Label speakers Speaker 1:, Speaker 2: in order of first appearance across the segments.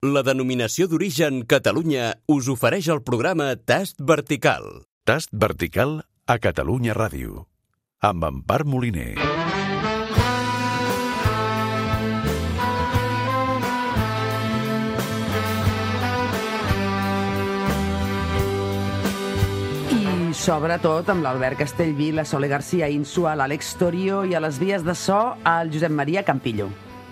Speaker 1: La denominació d'origen Catalunya us ofereix el programa Tast Vertical.
Speaker 2: Tast Vertical a Catalunya Ràdio, amb Empar Moliner.
Speaker 3: Sobretot amb l'Albert Castellví, la Sole García Insua, l'Àlex Torio i a les vies de so el Josep Maria Campillo.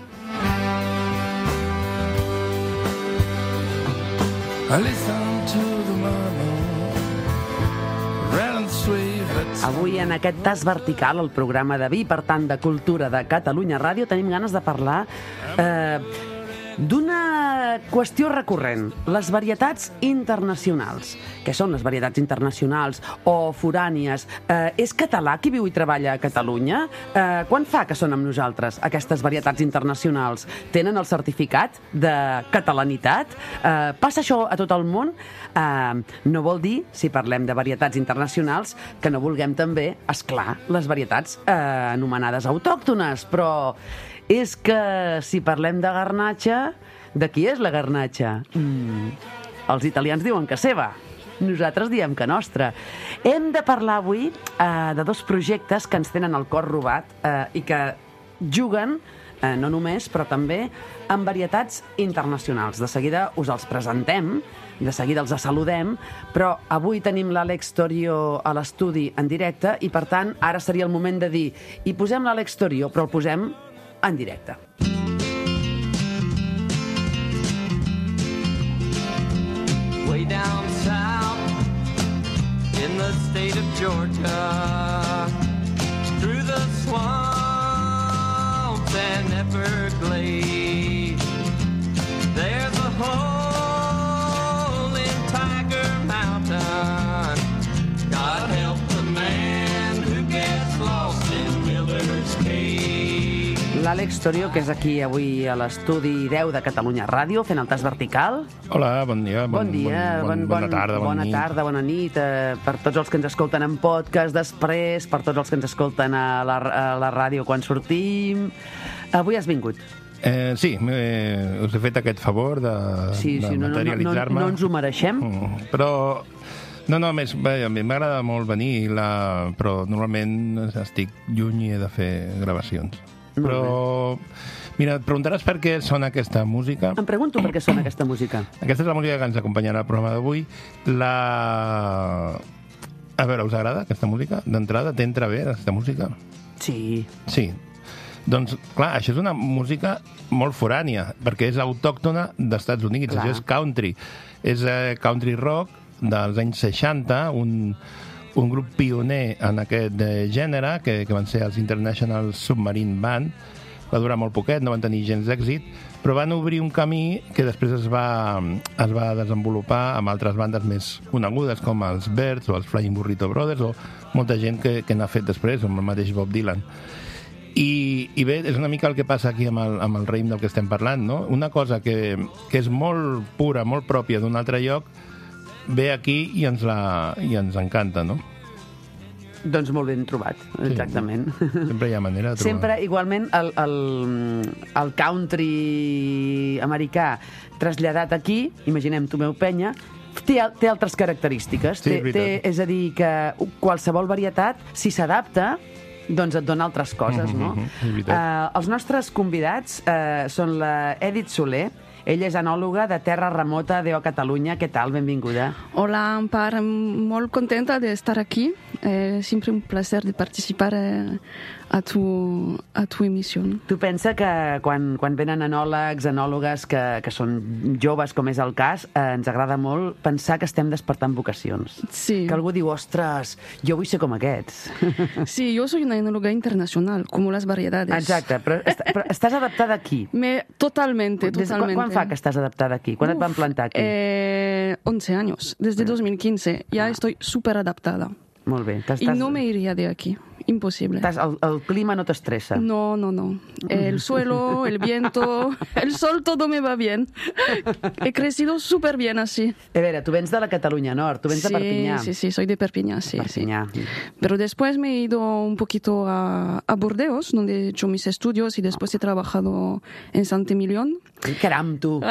Speaker 3: Avui en aquest tas vertical, el programa de vi, per tant de cultura de Catalunya Ràdio, tenim ganes de parlar d'una qüestió recurrent, les varietats internacionals. Què són les varietats internacionals o forànies? És català qui viu i treballa a Catalunya? Quan fa que són amb nosaltres aquestes varietats internacionals? Tenen el certificat de catalanitat? Passa això a tot el món? No vol dir, si parlem de varietats internacionals, que no vulguem també, esclar, les varietats anomenades autòctones, però és que si parlem de garnatxa, de qui és la garnatxa? Els italians diuen que seva. Nosaltres diem que nostra. Hem de parlar avui de dos projectes que ens tenen el cor robat i que juguen, no només, però també amb varietats internacionals. De seguida us els presentem, de seguida els saludem, però avui tenim l'Àlex Torio a l'estudi en directe i, per tant, ara seria el moment de dir i posem l'Àlex Torio, però el posem en directe.
Speaker 4: Way down south in the state of Georgia, through the swamps and Everglades, there's a hole in Tiger Mountain. God help the man who gets lost in Miller's Cave.
Speaker 3: L'Àlex Torio, que és aquí avui a l'estudi 10 de Catalunya Ràdio, fent el tas vertical.
Speaker 5: Hola, bon dia, bona tarda,
Speaker 3: bona nit, per tots els que ens escolten en podcast després, per tots els que ens escolten a la ràdio quan sortim. Avui has vingut.
Speaker 5: Sí, us he fet aquest favor de materialitzar-me.
Speaker 3: No ens ho mereixem.
Speaker 5: Però... No, més, a mi m'agrada molt venir, però normalment estic lluny i he de fer gravacions. Però, mira, et preguntaràs per què sona aquesta música.
Speaker 3: Em pregunto per què sona aquesta música.
Speaker 5: Aquesta és la música que ens acompanyarà al programa d'avui. A veure, us agrada aquesta música? D'entrada, t'entra bé aquesta música?
Speaker 3: Sí.
Speaker 5: Sí. Doncs, clar, això és una música molt forània, perquè és autòctona d'Estats Units. Clar. Això és country. És country rock dels anys 60, un grup pioner en aquest gènere, que van ser els International Submarine Band. Va durar molt poquet, no van tenir gens d'èxit, però van obrir un camí que després es va desenvolupar amb altres bandes més conegudes, com els Byrds o els Flying Burrito Brothers, o molta gent que n'ha fet després, com el mateix Bob Dylan. I bé, és una mica el que passa aquí amb el raïm del que estem parlant, no? Una cosa que és molt pura, molt pròpia d'un altre lloc, ve aquí i ens encanta, no?
Speaker 3: Doncs molt ben trobat, exactament.
Speaker 5: Sí, sempre hi ha manera de trobar.
Speaker 3: Sempre, igualment, el country americà traslladat aquí, imaginem Tomeu Penya, té altres característiques.
Speaker 5: Sí,
Speaker 3: és a dir, que qualsevol varietat, si s'adapta, doncs et dona altres coses, no? Els nostres convidats són la Edith Soler. Ella és enòloga de Terra Remota de Catalunya. Què tal? Benvinguda.
Speaker 6: Hola, Ampar. Molt contenta de estar aquí. Siempre un placer de participar a tu emisión.
Speaker 3: Tu pensa que quan venen enòlegs, enòlogues que són joves, com és el cas, ens agrada molt pensar que estem despertant vocacions.
Speaker 6: Sí.
Speaker 3: Que algú diu, ostres, jo vull ser com aquests.
Speaker 6: Sí, yo soy una enóloga internacional, como las variedades.
Speaker 3: Exacte, però estàs adaptada aquí.
Speaker 6: Totalmente.
Speaker 3: Quan fa que estàs adaptada aquí? Quan et van plantar aquí?
Speaker 6: 11 años, desde 2015. Ya estoy súper adaptada.
Speaker 3: Molt bé.
Speaker 6: Y no me iría de aquí. imposible.
Speaker 3: El clima no t'estressa?
Speaker 6: No. El suelo, el viento, el sol, todo me va bien. He crecido súper bien así.
Speaker 3: A veure, tu vens de la Catalunya Nord, tu vens de Perpinyà.
Speaker 6: Sí, soy de Perpiñá, sí.
Speaker 3: Perpinyà.
Speaker 6: Sí. Pero después me he ido un poquito a Burdeos, donde he hecho mis estudios y después he trabajado en Sant-Emilion.
Speaker 3: Caram, tu!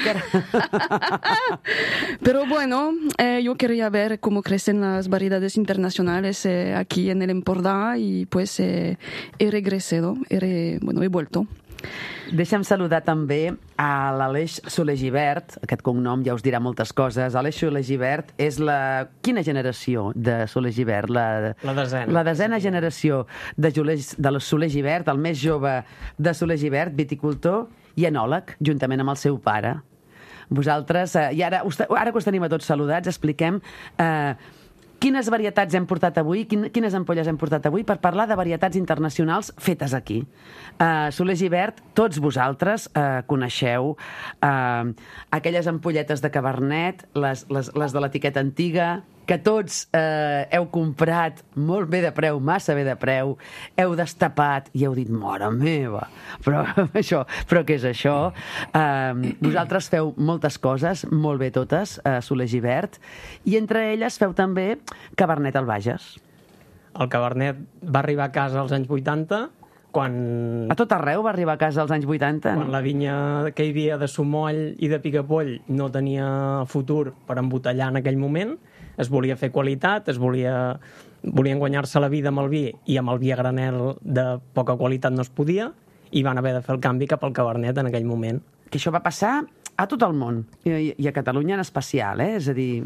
Speaker 6: Pero bueno, yo quería ver cómo crecen las variedades internacionales aquí en el Empordà y pues he regresado, he vuelto.
Speaker 3: Deixa'm saludar també a l'Aleix Soler Gibert. Aquest cognom ja us dirà moltes coses. Aleix Soler Gibert és la... Quina generació de Soler Gibert?
Speaker 7: La desena.
Speaker 3: La desena generació de Soler Gibert, el més jove de Soler Gibert, viticultor i enòleg, juntament amb el seu pare. Vosaltres, i ara que us tenim a tots saludats, expliquem quines varietats hem portat avui, quines ampolles hem portat avui per parlar de varietats internacionals fetes aquí. Soler Gibert, tots vosaltres coneixeu aquelles ampolletes de Cabernet, les de l'etiqueta antiga, que tots heu comprat molt bé de preu, massa bé de preu, heu destapat i heu dit, mare meva, però què és això? Vosaltres feu moltes coses, molt bé totes, Soler Gibert, i entre elles feu també Cabernet al Bages.
Speaker 7: El Cabernet va arribar a casa als anys 80, quan...
Speaker 3: A tot arreu va arribar a casa als anys 80?
Speaker 7: Quan la vinya que hi havia de Somoll i de Picapoll no tenia futur per embotellar en aquell moment, es volia fer qualitat, volien guanyar-se la vida amb el vi, i amb el vi a granel de poca qualitat no es podia, i van haver de fer el canvi cap al Cabernet en aquell moment.
Speaker 3: Que això va passar a tot el món, i a Catalunya en especial, és a dir,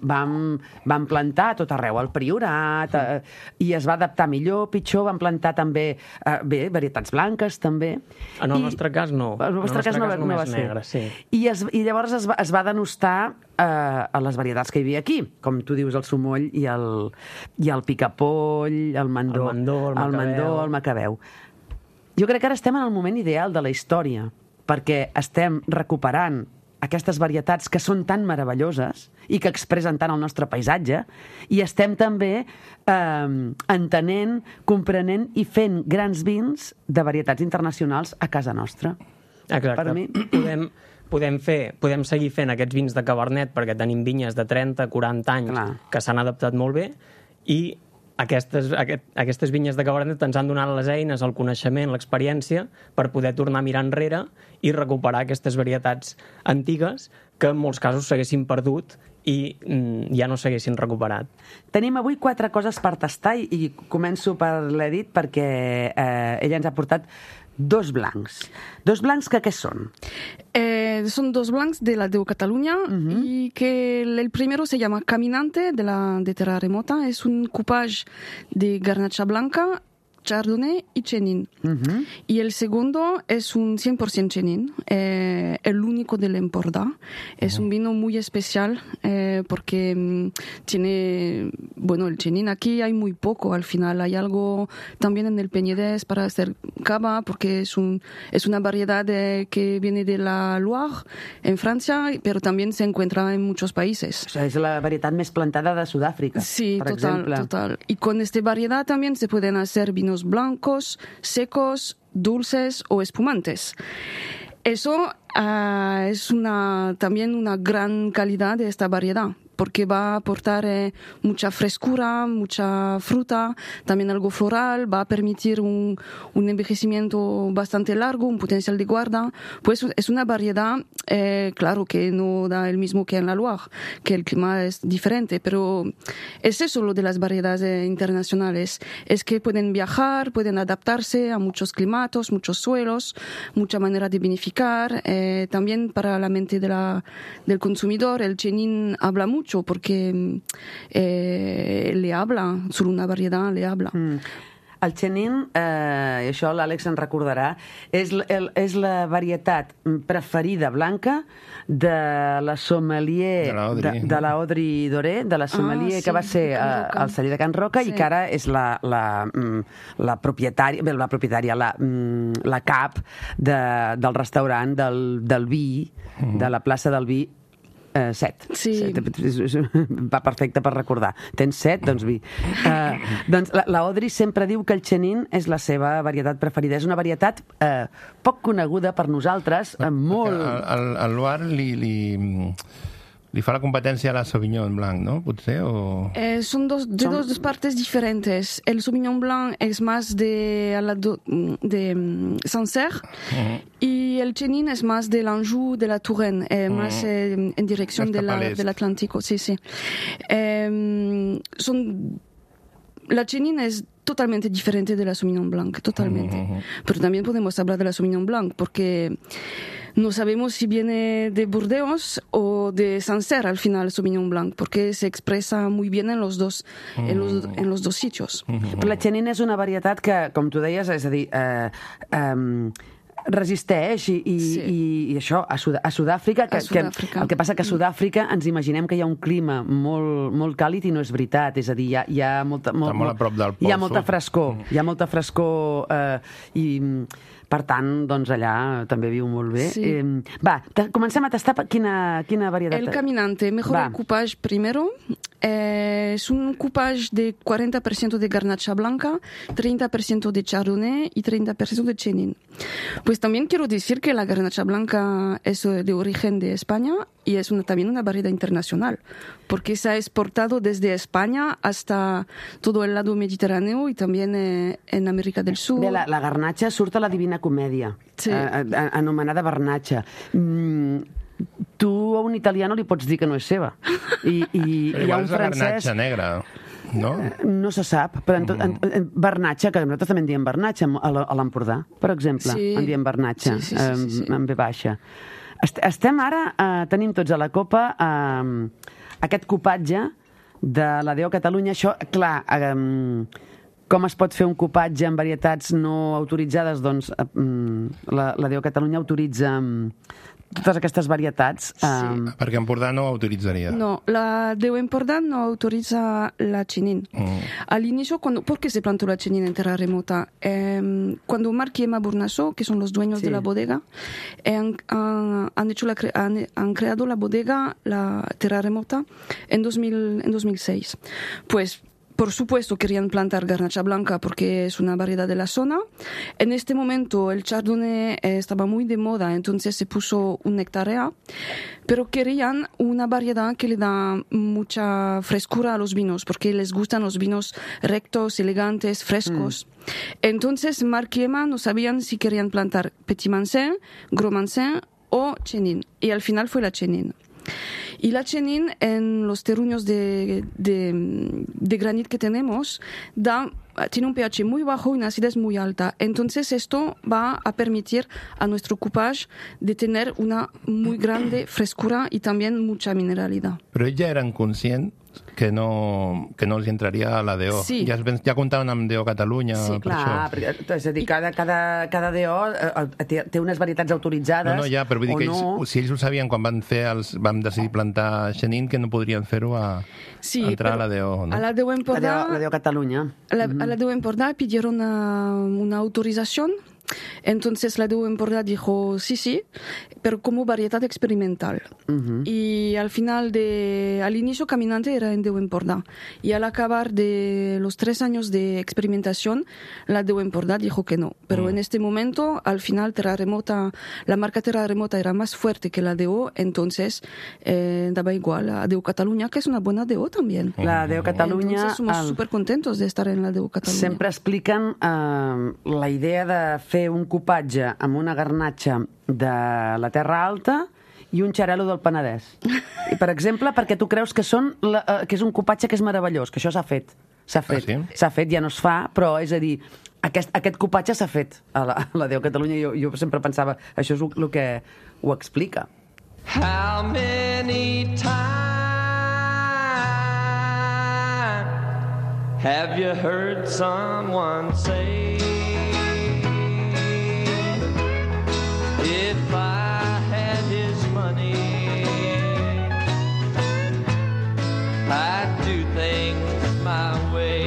Speaker 3: vam plantar a tot arreu, al Priorat, i es va adaptar millor, pitjor, vam plantar també, varietats blanques, també.
Speaker 7: En el nostre cas no.
Speaker 3: En el vostre cas no va ser.
Speaker 7: Negre, sí.
Speaker 3: I llavors es va denostar a les varietats que hi havia aquí, com tu dius, el Somoll i el Picapoll, el Mandó, el Macabeu. Jo crec que ara estem en el moment ideal de la història, perquè estem recuperant aquestes varietats que són tan meravelloses i que expressen tant el nostre paisatge, i estem també entenent, comprenent i fent grans vins de varietats internacionals a casa nostra.
Speaker 7: Exacte.
Speaker 3: Per mi...
Speaker 7: Podem seguir fent aquests vins de Cabernet perquè tenim vinyes de 30-40 anys que s'han adaptat molt bé, i aquestes vinyes de Cabernet ens han donat les eines, el coneixement, l'experiència per poder tornar a mirar enrere i recuperar aquestes varietats antigues que en molts casos s'haguessin perdut i ja no s'haguessin recuperat.
Speaker 3: Tenim avui 4 coses per tastar i començo per l'Edith perquè ella ens ha portat 2 blancs. 2 blancs que què són?
Speaker 6: Son 2 blancs de la de Cataluña y que el primero se llama Caminante de Terra Remota. Es un coupage de Garnacha Blanca, Chardonnay y Chenin. Y el segundo es un 100% Chenin, el único del Empordà. Es un vino muy especial porque tiene, bueno, el Chenin aquí hay muy poco, al final hay algo también en el Penedès para hacer cava, porque es una variedad que viene de la Loire, en Francia, pero también se encuentra en muchos países.
Speaker 3: O sea, es la variedad más plantada de Sudáfrica,
Speaker 6: sí,
Speaker 3: por ejemplo.
Speaker 6: Total. Y con esta variedad también se pueden hacer vinos blancos, secos, dulces o espumantes. Eso es también una gran calidad de esta variedad, porque va a aportar mucha frescura, mucha fruta, también algo floral, va a permitir un envejecimiento bastante largo, un potencial de guarda. Pues es una variedad, claro, que no da el mismo que en la Loire, que el clima es diferente, pero es eso lo de las variedades internacionales, es que pueden viajar, pueden adaptarse a muchos climatos, muchos suelos, mucha manera de vinificar. También para la mente del consumidor, el Chenin habla mucho, porque le habla, sobre una variedad le habla.
Speaker 3: El Chenin, i això l'Àlex en recordarà, és la varietat preferida blanca de la sommelier de la Audrey Doré, de la sommelier que va ser al celler de Can Roca, i que ara és la propietària, la cap del restaurant del vi, de la plaça del vi, 7.
Speaker 6: Sí.
Speaker 3: 7. Va perfecte per recordar. Tens 7, doncs vi. Doncs la Audrey sempre diu que el Chenin és la seva varietat preferida. És una varietat poc coneguda per nosaltres, molt...
Speaker 5: El Loire li fa la competència a la Sauvignon Blanc, ¿no? Potser, o...
Speaker 6: Son dos partes diferentes. El Sauvignon Blanc es más de Sancerre y el Chenin es más del Anjou, de la Touraine, más en dirección del Atlántico. Sí, sí. La Chenin es totalmente diferente de la Sauvignon Blanc, totalmente. Pero también podemos hablar de la Sauvignon Blanc porque no sabemos si viene de Burdeos o de Sancerre al final Sauvignon Blanc, porque se expresa muy bien en los dos, en los dos sitios.
Speaker 3: Però la Chenin és una varietat que, com tu deies, és a dir, resisteix i això, a Sud-àfrica, el que passa que a Sud-àfrica ens imaginem que hi ha un clima molt càlid i no és veritat, és a dir, hi ha molta
Speaker 5: molt a prop del pol
Speaker 3: hi ha molta frescor, i per tant, doncs allà també viu molt bé.
Speaker 6: Sí.
Speaker 3: Va, comencem a tastar quina varietat.
Speaker 6: El Caminante, mejor el coupage primero. Es un coupage de 40% de Garnacha Blanca, 30% de Chardonnay y 30% de Chenin. Pues también quiero decir que la Garnacha Blanca es de origen de España y es también una variedad internacional, porque se ha exportado desde España hasta todo el lado mediterráneo y también en América del Sur.
Speaker 3: Bé, la garnatxa surt a la Divina Comèdia,
Speaker 6: sí.
Speaker 3: Anomenada barnatxa. Tu a un italià no li pots dir que no és seva. I hi ha un francès...
Speaker 5: Garnatxa negra, no?
Speaker 3: No se sap, però en barnatxa, que nosaltres també en diem barnatxa a l'Empordà, per exemple, en diem barnatxa, en B baixa. Estem ara, tenim tots a la copa aquest copatge de la DO Catalunya. Això, clar, com es pot fer un copatge en varietats no autoritzades? Doncs la DO Catalunya autoritza totes aquestes varietats.
Speaker 5: Perquè Empordà no autoritzaria.
Speaker 6: No, la DO Empordà no autoriza la Chenin. Al inicio, ¿por qué se plantó la Chenin en tierra remota? Cuando Marc y Emma Bournasso, que son los dueños de la bodega, han creado la bodega, la tierra remota, en 2006. Pues por supuesto querían plantar Garnacha Blanca porque es una variedad de la zona. En este momento el Chardonnay estaba muy de moda, entonces se puso una hectárea, pero querían una variedad que le da mucha frescura a los vinos, porque les gustan los vinos rectos, elegantes, frescos. Entonces Marc y Emma no sabían si querían plantar Petit Mansin, Gros Mansin o Chenin, y al final fue la Chenin. Y la Chenin, en los terruños de granit que tenemos, tiene un pH muy bajo y una acidez muy alta. Entonces esto va a permitir a nuestro coupage de tener una muy grande frescura y también mucha mineralidad.
Speaker 5: Però ells ja eren conscients que no els entraria a la DO.
Speaker 6: Sí.
Speaker 5: Ja comptaven amb DO Catalunya.
Speaker 3: Sí, clar, és a dir, cada DO té unes varietats autoritzades.
Speaker 5: No, ja, però vull dir que ells, si ells ho sabien quan vam decidir plantar Chenin, que no podrien fer-ho a entrar a la DO, ¿no?
Speaker 6: A la DO Empordà,
Speaker 3: la DO Catalunya.
Speaker 6: A la DO Empordà pidieron una autorización. Entonces la DO Empordà dijo sí, pero como variedad experimental. Y al inicio Caminante era en DO Empordà. Y al acabar de los 3 años de experimentación, la DO Empordà dijo que no. Pero en este momento, al final, la marca Terra Remota era más fuerte que la DO, entonces daba igual a DO Catalunya, que es una buena DO también.
Speaker 3: La DO Catalunya...
Speaker 6: Entonces somos súper contentos de estar en la DO Catalunya.
Speaker 3: Sempre expliquen la idea de fer un copatge amb una garnatxa de la Terra Alta i un xarel·lo del Penedès. I, per exemple, perquè tu creus que és un copatge que és meravellós, que això s'ha fet. S'ha fet, ja no es fa, però és a dir, aquest copatge s'ha fet a la DO Catalunya. Jo sempre pensava, això és el que ho explica.
Speaker 4: How many times have you heard someone say, if I had his money, I'd do things my way.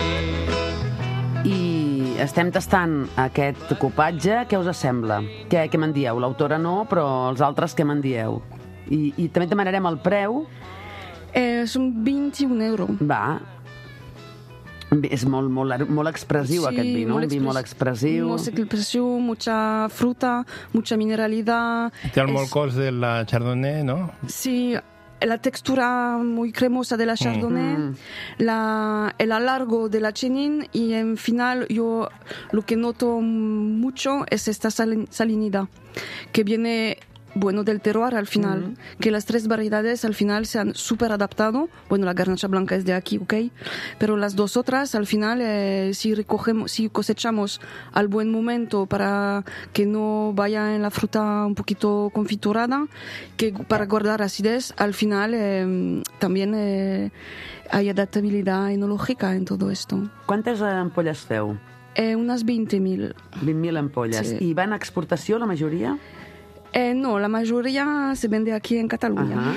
Speaker 3: I estem tastant aquest copatge. Què us sembla? Què me'n dieu? L'autora no, però els altres què me'n dieu? I també demanarem el preu.
Speaker 6: Són 21 euros.
Speaker 3: Va. És molt expressiu, aquest vi, no? Un vi molt expressiu.
Speaker 6: Molt expressiu, mucha fruta, mucha mineralidad.
Speaker 5: Té el molt cos de la Chardonnay, ¿no?
Speaker 6: Sí, la textura muy cremosa de la Chardonnay, el alargo de la Chenin, y en final yo lo que noto mucho es esta salinidad que viene del terroir al final, que las tres variedades al final se han súper adaptado. Bueno, la garnacha blanca es de aquí, ¿ok? Pero las dos otras al final, si cosechamos al buen momento para que no vaya en la fruta un poquito confiturada, que para guardar acidez, al final también hay adaptabilidad enológica en todo esto.
Speaker 3: ¿Cuántas ampolles feu?
Speaker 6: Unas 20.000.
Speaker 3: 20.000 ampolles.
Speaker 6: Sí.
Speaker 3: I van a exportació, la majoria?
Speaker 6: No, la mayoría se vende aquí en Cataluña.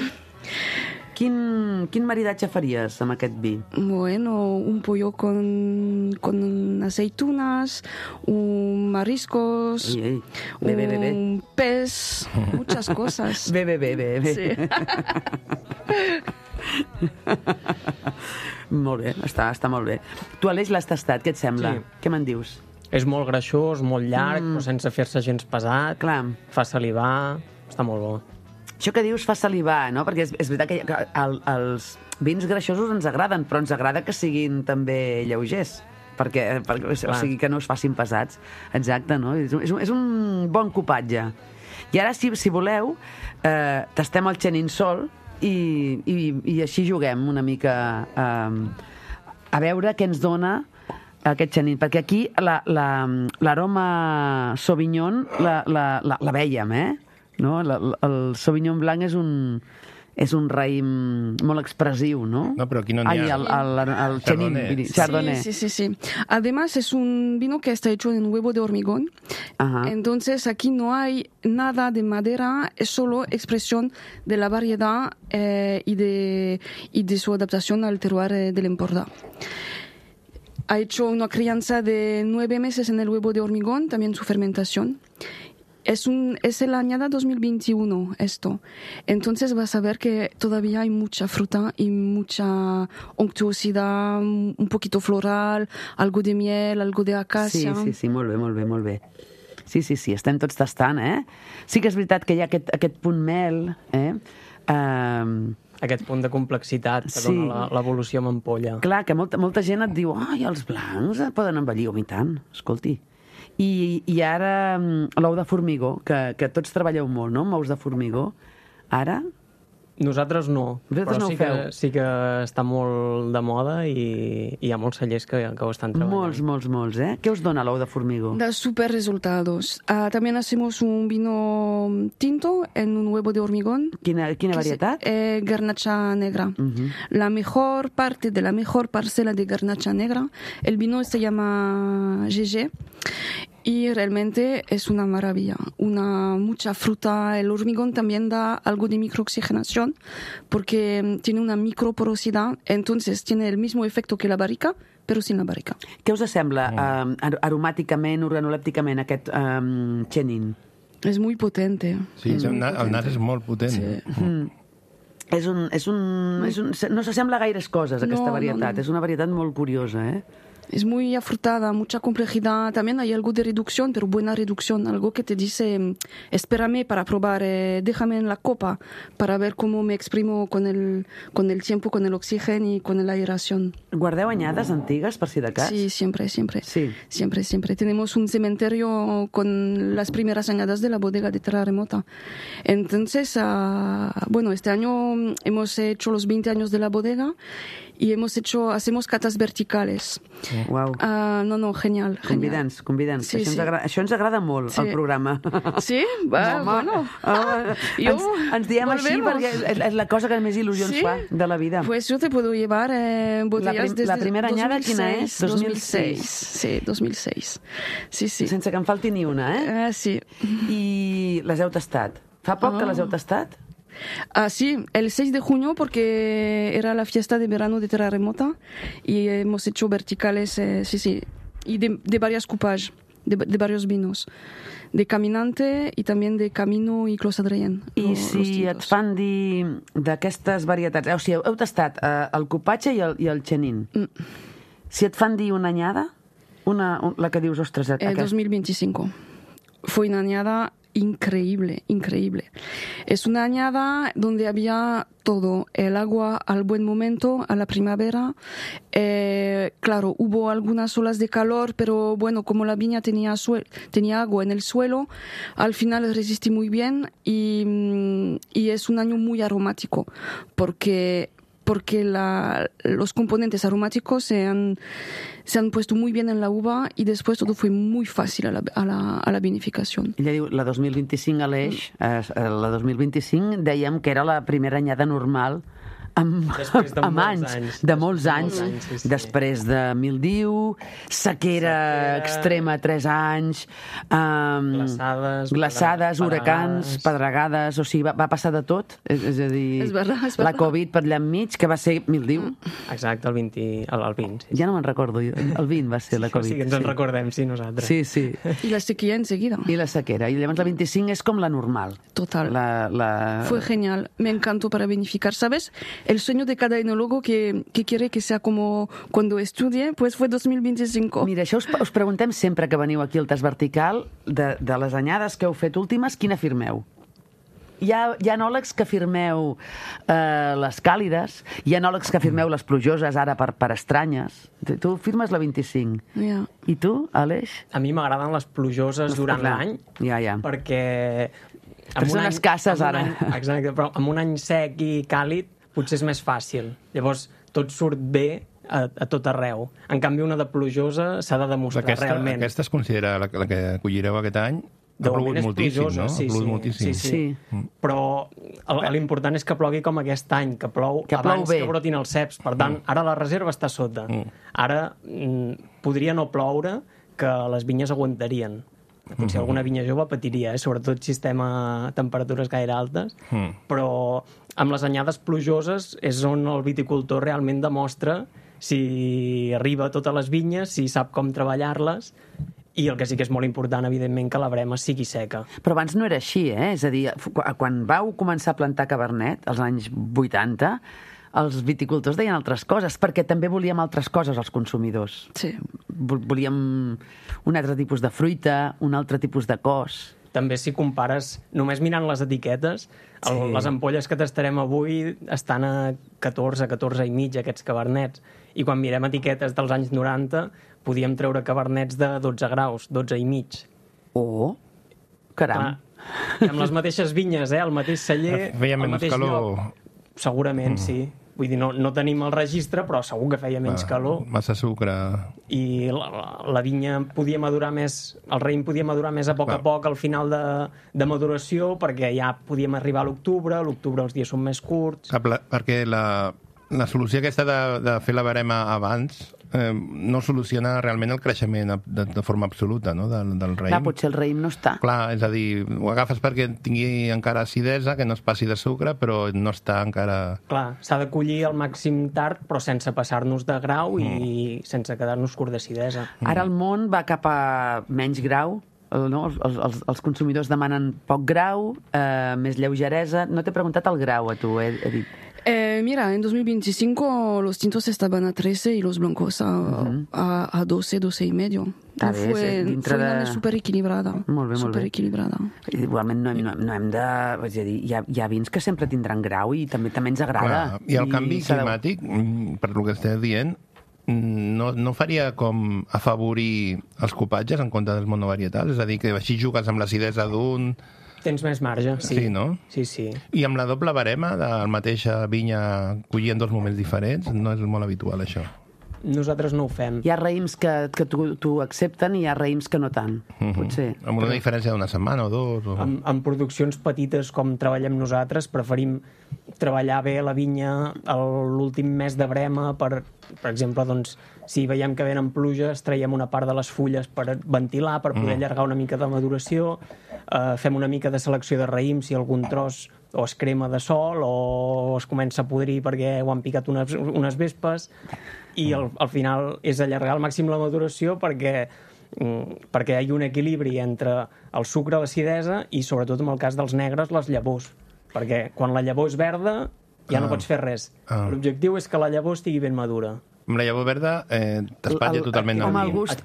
Speaker 3: Quin maridatge faries amb aquest vi?
Speaker 6: Bueno, un pollo con aceitunas, un mariscos, un pez, muchas cosas.
Speaker 3: Bé.
Speaker 6: Sí.
Speaker 3: Molt bé, està molt bé. Tu, Aleix, l'has tastat, què et sembla?
Speaker 7: Sí.
Speaker 3: Què me'n dius?
Speaker 7: És molt greixós, molt llarg, però sense fer-se gens pesat.
Speaker 3: Clar.
Speaker 7: Fa salivar, està molt bo.
Speaker 3: Això que dius fa salivar, no? Perquè és veritat que els vins greixosos ens agraden, però ens agrada que siguin també lleugers, perquè o sigui, que no es facin pesats. Exacte, no? És un bon copatge. I ara, si voleu, tastem el Chenin sol i així juguem una mica a veure què ens dona aquest Chenin, perquè aquí l'aroma Sauvignon la vèiem, no? El Sauvignon blanc és un raïm molt expresiu, ¿no?
Speaker 5: No, pero aquí no hay
Speaker 3: el Chenin, Chardonnay.
Speaker 6: Sí. Además es un vino que está hecho en huevo de hormigón.
Speaker 3: Ajá.
Speaker 6: Entonces aquí no hay nada de madera, es solo expresión de la variedad y de su adaptación al terroir del Empordà. Ha hecho una crianza de 9 meses en el huevo de hormigón, también su fermentación. Es el añada 2021 esto. Entonces vas a ver que todavía hay mucha fruta y mucha unctuosidad, un poquito floral, algo de miel, algo de acacia.
Speaker 3: Sí, molt bé. Sí, estem tots tastant, Sí que és veritat que hi ha aquest punt mel,
Speaker 7: Aquest punt de complexitat que dona l'evolució amb ampolla.
Speaker 3: Clar, que molta gent et diu els blancs poden envellir, i tant, escolti. I ara l'ou de formigó, que tots treballeu molt, no?, amb ous de formigó. Ara...
Speaker 7: Nosaltres no,
Speaker 3: però
Speaker 7: sí que està molt de moda i hi ha molts cellers que ho estan treballant.
Speaker 3: Molts, ¿Qué os dona l'ou de formigó?
Speaker 6: Da super resultados. También hacemos un vino tinto en un huevo de hormigón.
Speaker 3: Quina varietat?
Speaker 6: Garnacha negra. La mejor parte de la mejor parcela de garnacha negra. El vino se llama GG. Y realmente es una maravilla, mucha fruta. El hormigón también da algo de microoxigenación porque tiene una microporosidad, entonces tiene el mismo efecto que la barrica, però sin la barrica.
Speaker 3: Què us sembla aromàticament, organolèpticament, aquest Chenin?
Speaker 6: És muy potente.
Speaker 5: Sí, el nas és molt potent.
Speaker 3: Sí. No s'assembla a gaires coses, aquesta varietat. No. És una varietat molt curiosa,
Speaker 6: Es muy afrutada, mucha complejidad. También hay algo de reducción, pero buena reducción. Algo que te dice, espérame para probar, déjame en la copa para ver cómo me exprimo con el tiempo, con el oxígeno y con la aeración.
Speaker 3: ¿Guardeu añadas antiguas, por si de cas?
Speaker 6: Sí, siempre.
Speaker 3: Sí.
Speaker 6: Siempre. Tenemos un cementerio con las primeras añadas de la bodega de Terra Remota. Entonces, este año hemos hecho los 20 años de la bodega y hacemos catas verticales.
Speaker 3: Uau.
Speaker 6: No, genial.
Speaker 3: Convida'ns.
Speaker 6: Sí,
Speaker 3: Això ens agrada molt, el programa.
Speaker 6: Sí? Bueno.
Speaker 3: Ens diem així perquè és la cosa que més il·lusions fa de la vida.
Speaker 6: Pues yo te puedo llevar botellas desde
Speaker 3: la primera añada, quina és?
Speaker 6: 2006. Sí, 2006. Sí.
Speaker 3: Sense que en falti ni una,
Speaker 6: Sí.
Speaker 3: I les heu tastat? Fa poc que les heu tastat?
Speaker 6: Sí, el 6 de junio porque era la fiesta de verano de Terra Remota y hemos hecho verticales, y de varias coupages. de varios vinos. De Caminante i també de Camino i Clos Adrien.
Speaker 3: I si et fan dir d'aquestes varietats... O sigui, heu tastat el cupatge i el Chenin. Si et fan dir una anyada, la que dius, ostres...
Speaker 6: 2025. Fue una añada increíble. Es una añada donde había todo, el agua al buen momento, a la primavera. Claro, hubo algunas olas de calor, pero bueno, como la viña tenía agua en el suelo, al final resistí muy bien y es un año muy aromático, porque los componentes aromáticos se han puesto muy bien en la uva y después todo fue muy fácil a la vinificación.
Speaker 3: Ella diu, la 2025 Aleix, la 2025 dèiem que era la primera anyada normal amb anys, de molts anys,
Speaker 7: sí.
Speaker 3: Després de mildiu, sequera extrema 3 anys, glaçades, huracans, pedregades, o sigui, va passar de tot, és a dir, la Covid per allà enmig, que va ser mildiu.
Speaker 7: Exacte, el 20. Sí.
Speaker 3: Ja no me'n recordo, el 20 va ser la Covid.
Speaker 7: Sí, que ens en recordem, sí, nosaltres.
Speaker 3: Sí.
Speaker 6: I la sequía enseguida.
Speaker 3: I la sequera, i llavors la 25 és com la normal.
Speaker 6: Total. Fue genial, me encantó para vinificar, ¿sabes? El sueño de cada enólogo que quiere que sea como cuando estudie, pues fue 2025.
Speaker 3: Mira, això us preguntem sempre que veniu aquí al Tast Vertical, de les anyades que heu fet últimes, quina firmeu? Hi ha enòlegs que firmeu les càlides, hi ha enòlegs que firmeu les plujoses, ara per estranyes. Tu firmes la 25.
Speaker 6: Yeah.
Speaker 3: I tu, Aleix?
Speaker 7: A mi m'agraden les plujoses durant l'any, perquè...
Speaker 3: Són escasses, ara.
Speaker 7: Exacte, però amb un any sec i càlid potser és més fàcil. Llavors, tot surt bé a tot arreu. En canvi, una de plujosa s'ha de demostrar realment.
Speaker 5: Aquesta es considera la que collireu aquest any? Ha plogut moltíssim, no?
Speaker 7: Sí,
Speaker 5: ha plogut moltíssim.
Speaker 7: Sí. Però l'important és que plogui com aquest any, que plou abans que brotin els ceps. Per tant, ara la reserva està sota. Ara podria no ploure, que les vinyes aguantarien. Si alguna vinya jove patiria, sobretot si estem a temperatures gaire altes, però amb les anyades plujoses és on el viticultor realment demostra si arriba a totes les vinyes, si sap com treballar-les, i el que sí que és molt important, evidentment, que la brema sigui seca.
Speaker 3: Però abans no era així, eh? És a dir, quan vau començar a plantar Cabernet, als anys 80, els viticultors deien altres coses, perquè també volíem altres coses els consumidors.
Speaker 6: Sí.
Speaker 3: Volíem un altre tipus de fruita, un altre tipus de cos.
Speaker 7: També si compares, només mirant les etiquetes, les ampolles que tastarem avui estan a 14 i mig, aquests cabernets. I quan mirem etiquetes dels anys 90, podíem treure cabernets de 12 graus, 12 i mig.
Speaker 3: Oh, caram.
Speaker 7: I amb les mateixes vinyes, el mateix celler,
Speaker 5: feia menys calor.
Speaker 7: Lloc, segurament, sí. Vull dir, no tenim el registre, però segur que feia menys calor.
Speaker 5: Massa sucre.
Speaker 7: I la vinya podia madurar més, el raïm podia madurar més a poc al final de maduració, perquè ja podíem arribar a l'octubre els dies són més curts.
Speaker 5: Perquè la solució aquesta de fer la barema abans no soluciona realment el creixement de forma absoluta, no?, del raïm.
Speaker 3: Clar, potser el raïm no està.
Speaker 5: Clar, és a dir, ho agafes perquè tingui encara acidesa, que no es passi de sucre, però no està encara...
Speaker 7: Clar, s'ha de collir al màxim tard, però sense passar-nos de grau i sense quedar-nos curt d'acidesa.
Speaker 3: Ara el món va cap a menys grau, no? Els consumidors demanen poc grau, més lleugeresa. No t'he preguntat el grau a tu, he dit.
Speaker 6: Mira, en 2025 los tintos estaban a 13 y los blancos a 12, 12 y medio. Fue una año súper equilibrada.
Speaker 3: Molt bé, molt bé.
Speaker 6: Equilibrada.
Speaker 3: Igualment no hem de... És a dir, hi ha vins que sempre tindran grau i també ens agrada.
Speaker 5: Clar. I el canvi climàtic, per lo que estàs dient, no faria com afavorir els cupatges en compte dels monovarietals? És a dir, que així jugues amb l'acidesa d'un...
Speaker 7: Tens més marge, sí.
Speaker 5: Sí, no?
Speaker 7: Sí. I
Speaker 5: amb la doble barema de la mateixa vinya collir en dos moments diferents, no és molt habitual, això.
Speaker 7: Nosaltres no ho fem.
Speaker 3: Hi ha raïms que t'ho accepten i hi ha raïms que no tant, potser.
Speaker 5: Amb una diferència d'una setmana o dos.
Speaker 7: En produccions petites com treballem nosaltres, preferim treballar bé la vinya l'últim mes de brema per exemple, doncs, si veiem que venen pluges, traiem una part de les fulles per ventilar, per poder allargar una mica de maduració, fem una mica de selecció de raïm, si algun tros o es crema de sol o es comença a podrir perquè ho han picat unes vespes, i al final és allargar al màxim la maduració perquè perquè hi ha un equilibri entre el sucre, l'acidesa i, sobretot, en el cas dels negres, les llavors. Perquè quan la llavor és verda ja no pots fer res. L'objectiu és que la llavor estigui ben madura.
Speaker 5: Amb la llavor verda t'espatlla totalment
Speaker 3: com el gust,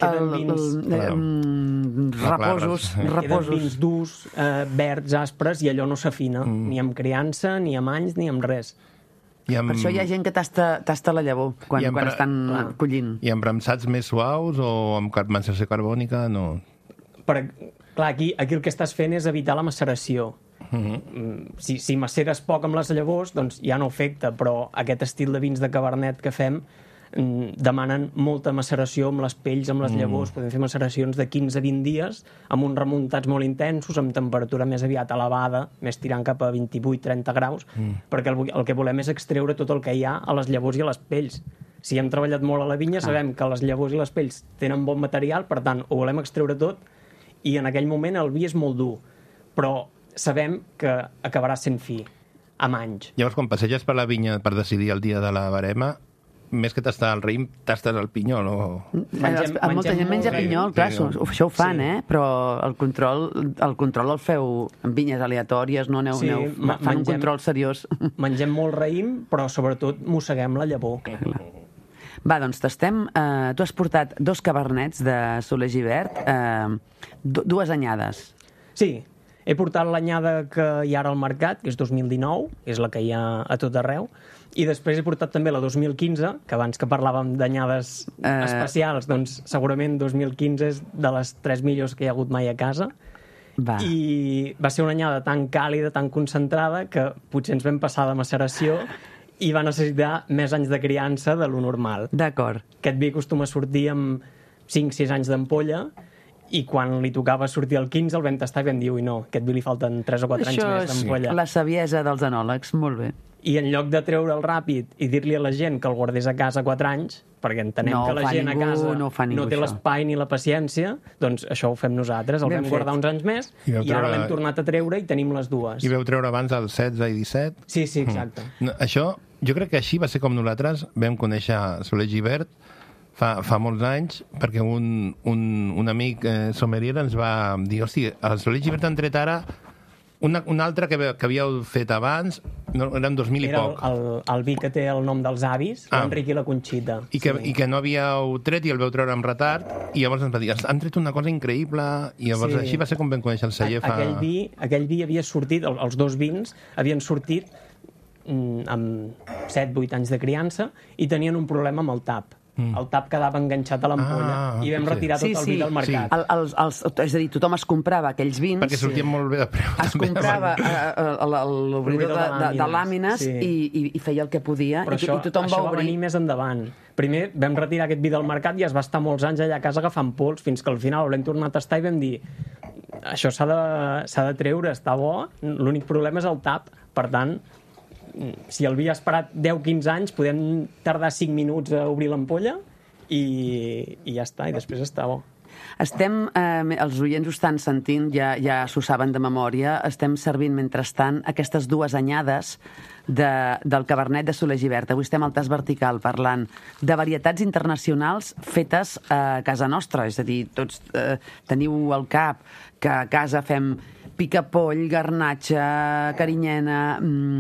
Speaker 3: raposos.
Speaker 7: Queden vins durs, verds, aspres, i allò no s'afina, ni amb criança, ni amb anys, ni amb res.
Speaker 3: Per això hi ha gent que tasta la llavor quan estan collint.
Speaker 5: I amb premsats més suaus o amb maceració carbònica, no?
Speaker 7: Clar, aquí el que estàs fent és evitar la maceració. Si maceres poc amb les llavors, doncs ja no afecta, però aquest estil de vins de cabernet que fem demanen molta maceració amb les pells, amb les llavors. Podem fer maceracions de 15 a 20 dies amb uns remuntats molt intensos, amb temperatura més aviat elevada, més tirant cap a 28-30 graus, perquè el que volem és extreure tot el que hi ha a les llavors i a les pells. Si hem treballat molt a la vinya, sabem que les llavors i les pells tenen bon material, per tant, ho volem extreure tot, i en aquell moment el vi és molt dur, però sabem que acabarà sent fi, amb anys.
Speaker 5: Llavors, quan passeges per la vinya per decidir el dia de la barema, més que tastar el raïm, tastes el pinyol o...
Speaker 3: Molta gent menja pinyol, clar, això ho fan, però el control el feu en vinyes aleatòries, no fan un control seriós.
Speaker 7: Mengem molt raïm, però sobretot mosseguem la llavor.
Speaker 3: Clar. Va, doncs tastem. Tu has portat 2 cabernets de Soler Gibert, 2 anyades.
Speaker 7: Sí, he portat l'anyada que hi ha ara al mercat, que és 2019, que és la que hi ha a tot arreu, i després he portat també la 2015, que abans que parlàvem d'anyades especials, doncs segurament 2015 és de les 3 millors que hi ha hagut mai a casa. I va ser una anyada tan càlida, tan concentrada, que potser ens vam passar de maceració i va necessitar més anys de criança de lo normal.
Speaker 3: D'acord.
Speaker 7: Aquest vi acostuma a sortir amb 5-6 anys d'ampolla, i quan li tocava sortir el 15 el vam tastar i vam dir, ui no, aquest vi li falten 3 o 4 anys més d'ampolla.
Speaker 3: Això és la saviesa dels enòlegs, molt bé.
Speaker 7: I en lloc de treure'l ràpid i dir-li a la gent que el guardés a casa 4 anys, perquè entenem que la gent a casa no té l'espai ni la paciència, doncs això ho fem nosaltres, el vam guardar uns anys més i ara l'hem tornat a treure i tenim les dues.
Speaker 5: I veu treure abans el 16 i 17?
Speaker 7: Sí, exacte.
Speaker 5: Això, jo crec que així va ser com nosaltres vam conèixer Soler Gibert fa molts anys, perquè un amic sommelier ens va dir, hosti, el Soler Gibert han tret ara un altre que havíeu fet abans, eren 2000 i poc.
Speaker 7: Era el vi que té el nom dels avis, l'Enric i la Conxita.
Speaker 5: I que no havíeu tret i el veu treure amb retard, i llavors ens va dir, han tret una cosa increïble, i llavors així va ser com vam conèixer el celler fa...
Speaker 7: Aquell vi havia sortit, els 2 vins havien sortit amb 7-8 anys de criança i tenien un problema amb el tap. El tap quedava enganxat a l'ampolla i vam retirar tot el vi del mercat.
Speaker 3: És a dir, tothom es comprava aquells vins...
Speaker 5: Perquè sortien molt bé de preu.
Speaker 3: Es comprava l'obridor de làmines i feia el que podia i tothom va obrir.
Speaker 7: Això va venir més endavant. Primer vam retirar aquest vi del mercat i es va estar molts anys allà a casa agafant pols, fins que al final l'hem tornat a tastar i vam dir això s'ha de treure, està bo, l'únic problema és el tap. Per tant, si el vi ha esperat 10-15 anys, podem tardar 5 minuts a obrir l'ampolla i ja està, i després està bo.
Speaker 3: Els oients ho estan sentint, ja s'ho saben de memòria, estem servint mentrestant aquestes 2 anyades del Cabernet de Soler Gibert. Avui estem al Tas Vertical parlant de varietats internacionals fetes a casa nostra, és a dir, tots teniu al cap que a casa fem picapoll, garnatxa, carinyena,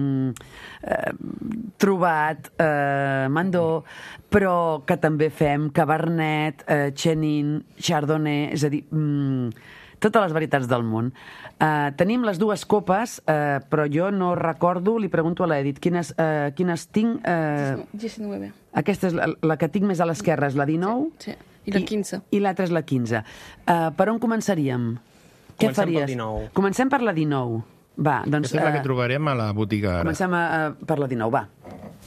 Speaker 3: trobat, mandó, però que també fem cabernet, chenin, chardonnay, és a dir, totes les varietats del món. Tenim les 2 copes, però jo no recordo, li pregunto a l'Edith, quines tinc...
Speaker 6: 19.
Speaker 3: Aquesta és la que tinc més a l'esquerra, és la 19?
Speaker 6: Sí, i la 15.
Speaker 3: I l'altra és la 15. Per on començaríem? Què faries?
Speaker 7: Per la 19.
Speaker 3: Comencem per la 19. Va, doncs...
Speaker 5: Aquesta és la que trobarem a la botiga ara.
Speaker 3: Comencem per la 19, va.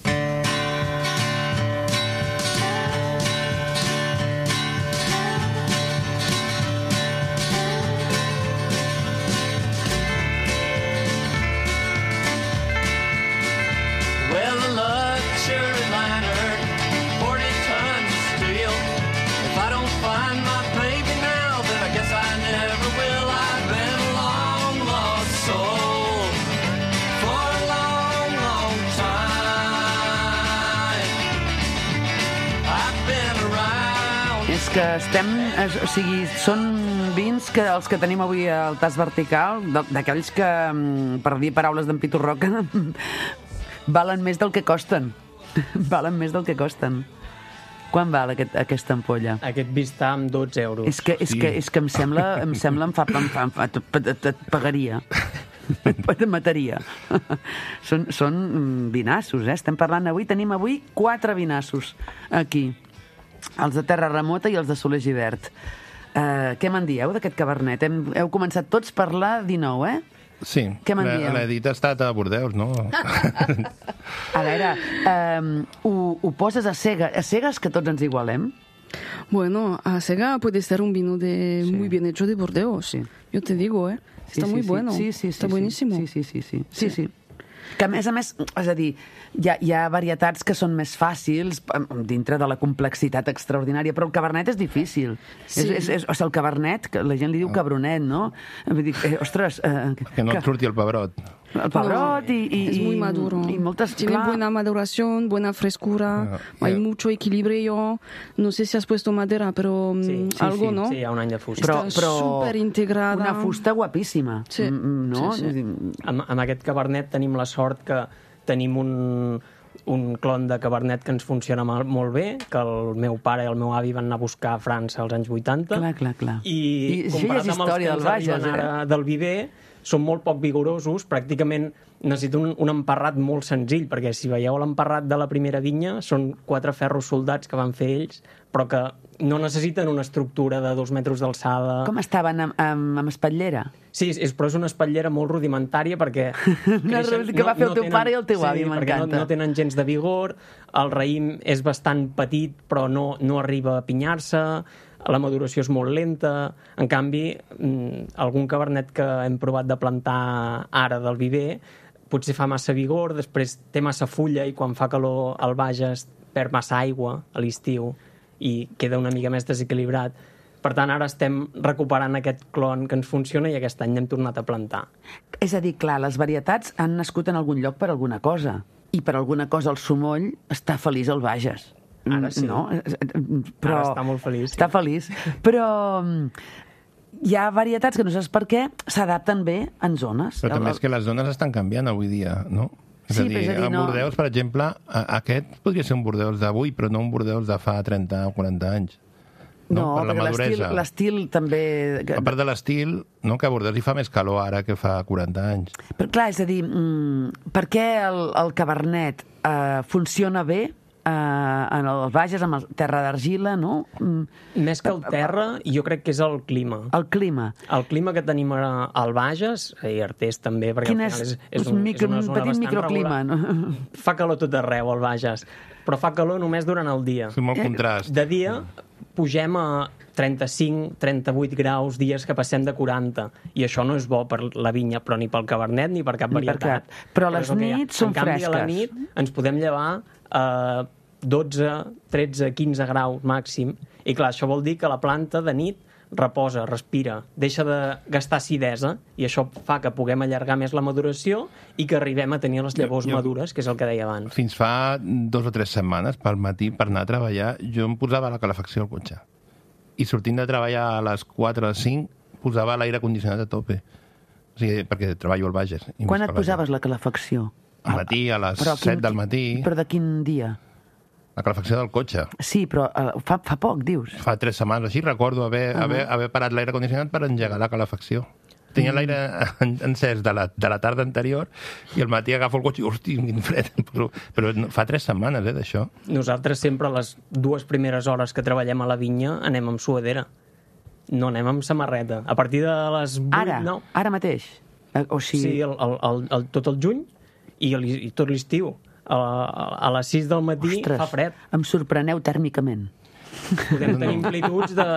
Speaker 4: Well, a luxury liner, 40 tons of steel. If I don't find my baby now, then I guess I never will. I've been a long lost soul for a long, long time. I've been around.
Speaker 3: És que estem... O sigui, són vins que els que tenim avui al tas vertical, d'aquells que, per dir paraules d'en Pitu Roca, valen més del que costen. Valen més del que costen. Quan val aquesta ampolla?
Speaker 7: Aquest vi està amb 12 euros.
Speaker 3: És que em sembla, et pagaria. Et mataria. Són vinassos, Estem parlant tenim avui 4 vinassos aquí. Els de Terra Remota i els de Soler Gibert. Què me'n dieu d'aquest cabernet? Heu començat tots per la 19,
Speaker 5: Sí,
Speaker 3: què me'n dieu?
Speaker 5: l'Edit ha estat a Bordeus, no?
Speaker 3: A veure, ho poses a cegues que tots ens igualem?
Speaker 6: Bueno, a cega puede ser un vino muy bien hecho de Bordeaux.
Speaker 3: Sí.
Speaker 6: Yo te digo, está muy bueno.
Speaker 3: Sí,
Speaker 6: está buenísimo.
Speaker 3: Sí. Que a més, és a dir, hi ha varietats que són més fàcils dintre de la complexitat extraordinària, però el cabernet és difícil.
Speaker 6: Sí.
Speaker 3: És el cabernet, que la gent li diu cabronet, no? Vull dir, ostres...
Speaker 5: Que no et surti el pebrot.
Speaker 3: El pebrot
Speaker 6: es muy maduro.
Speaker 3: Y moltes,
Speaker 6: tiene buena maduración, buena frescura, hay mucho equilibrio. No sé si has puesto madera, pero algo, ¿no?
Speaker 7: Sí, hi ha un any de fusta.
Speaker 3: però
Speaker 6: súper integrada.
Speaker 3: Una fusta guapíssima.
Speaker 6: Sí.
Speaker 3: No?
Speaker 6: Sí.
Speaker 7: Amb aquest cabernet tenim la sort que tenim un clon de cabernet que ens funciona molt bé, que el meu pare i el meu avi van anar a buscar a França als anys 80.
Speaker 3: Clar.
Speaker 7: I comparat amb els que ens arriben ara del viver, són molt poc vigorosos, pràcticament necessita un emparrat molt senzill, perquè si veieu l'emparrat de la primera vinya, són 4 ferros soldats que van fer ells, però que no necessiten una estructura de 2 metres d'alçada.
Speaker 3: Com estaven amb espatllera?
Speaker 7: Sí, però és una espatllera molt rudimentària perquè...
Speaker 3: que va fer el teu pare i el teu avi, m'encanta.
Speaker 7: Perquè no tenen gens de vigor, el raïm és bastant petit però no arriba a pinyar-se, la maduració és molt lenta. En canvi, algun cabernet que hem provat de plantar ara del viver potser fa massa vigor, després té massa fulla i quan fa calor al Bages perd massa aigua a l'estiu i queda una mica més desequilibrat. Per tant, ara estem recuperant aquest clon que ens funciona i aquest any n'hem tornat a plantar.
Speaker 3: És a dir, clar, les varietats han nascut en algun lloc per alguna cosa. I per alguna cosa el Sumoll està feliç al Bages.
Speaker 7: Ara sí.
Speaker 3: No? Però
Speaker 7: ara està molt feliç.
Speaker 3: Està feliç. Però hi ha varietats que no saps per què s'adapten bé en zones.
Speaker 5: Però també és que les zones estan canviant avui dia, no? És a dir, a Bordeus, per exemple, aquest podria ser un Bordeus d'avui, però no un Bordeus de fa 30 o 40 anys.
Speaker 3: No,
Speaker 5: per la maduresa.
Speaker 3: L'estil també...
Speaker 5: A part de l'estil, no, que a Bordeus hi fa més calor ara que fa 40 anys.
Speaker 3: Però clar, és a dir, per què el cabernet funciona bé en els Bages, amb terra d'argila, no?
Speaker 7: Més que el terra, jo crec que és el clima.
Speaker 3: El clima.
Speaker 7: El clima que tenim al Bages, i Artés també, perquè al final és una zona bastant
Speaker 3: microclima,
Speaker 7: regular. No? Fa calor tot arreu al Bages, però fa calor només durant el dia.
Speaker 5: És molt contrast.
Speaker 7: De dia pugem a 35, 38 graus, dies que passem de 40, i això no és bo per la vinya, però ni pel cabernet ni per cap varietat.
Speaker 3: Però les nits són fresques.
Speaker 7: En canvi, a la nit ens podem llevar a 12, 13, 15 graus màxim, i clar, això vol dir que la planta de nit reposa, respira, deixa de gastar acidesa, i això fa que puguem allargar més la maduració i que arribem a tenir les llavors madures, que és el que deia abans.
Speaker 5: Fins fa 2 o 3 setmanes, pel matí, per anar a treballar, jo em posava la calefacció al cotxe. I sortint de treballar a les 4 o 5, posava l'aire condicionat a tope. O sigui, perquè treballo al Bages.
Speaker 3: Quan et posaves la calefacció?
Speaker 5: Al matí, a les 7 del matí.
Speaker 3: Però de quin dia?
Speaker 5: La calefacció del cotxe.
Speaker 3: Sí, però fa poc, dius.
Speaker 5: Fa 3 setmanes, així. Recordo haver parat l'aire condicionat per engegar la calefacció. Tenia l'aire encès de la tarda anterior i al matí agafo el cotxe i, hosti, quin fred. Però fa 3 setmanes, d'això.
Speaker 7: Nosaltres sempre a les 2 primeres hores que treballem a la vinya anem amb suadera. No anem amb samarreta. A partir de les 8, no.
Speaker 3: Ara mateix? O sigui...
Speaker 7: Sí, tot el juny i tot l'estiu. A les 6 del matí fa fred.
Speaker 3: Em sorpreneu tèrmicament.
Speaker 7: Podem tenir amplituds de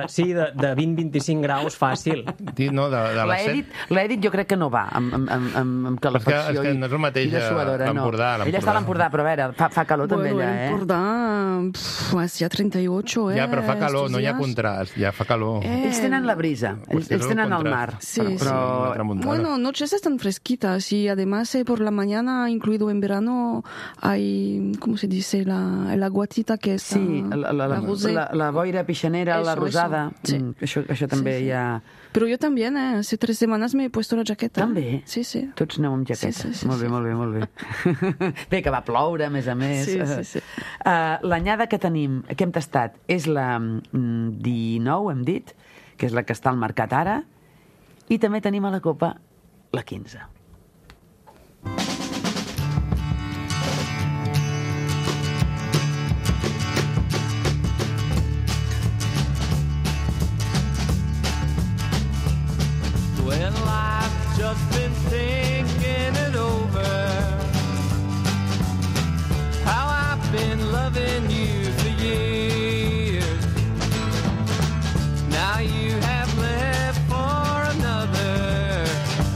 Speaker 7: 20-25 graus fàcil.
Speaker 5: No,
Speaker 3: L'Edit jo crec que no va amb calefacció
Speaker 5: és que no és el mateix l'Empordà.
Speaker 3: Ella està a l'Empordà, però a veure, fa calor també allà,
Speaker 6: l'Empordà, hi ha 38,
Speaker 5: Ja, però fa calor, no hi ha contrast, ja fa calor.
Speaker 3: Ells tenen la brisa, ells tenen el mar.
Speaker 6: Sí,
Speaker 3: pero...
Speaker 6: Bueno, noches están fresquitas y además por la mañana, incluido en verano, hay, ¿cómo se dice? El aguatita que está...
Speaker 3: Sí, la
Speaker 6: rosé.
Speaker 3: La boira pixanera, la
Speaker 6: Eso,
Speaker 3: rosada.
Speaker 6: sí.
Speaker 3: Això també
Speaker 6: Sí.
Speaker 3: hi ha...
Speaker 6: Pero yo también, hace 3 semanas me he puesto la jaqueta.
Speaker 3: També?
Speaker 6: Sí, sí.
Speaker 3: Tots aneu amb jaqueta.
Speaker 6: Sí, sí, sí,
Speaker 3: molt bé,
Speaker 6: sí.
Speaker 3: molt bé, molt bé. Bé, que va ploure, a més.
Speaker 6: Sí, sí, sí.
Speaker 3: L'anyada que tenim, que hem tastat, és la 19, hem dit, que és la que està al mercat ara, i també tenim a la copa la 15.
Speaker 4: Well, I've just been thinking it over, how I've been loving you for years. Now you have left for another,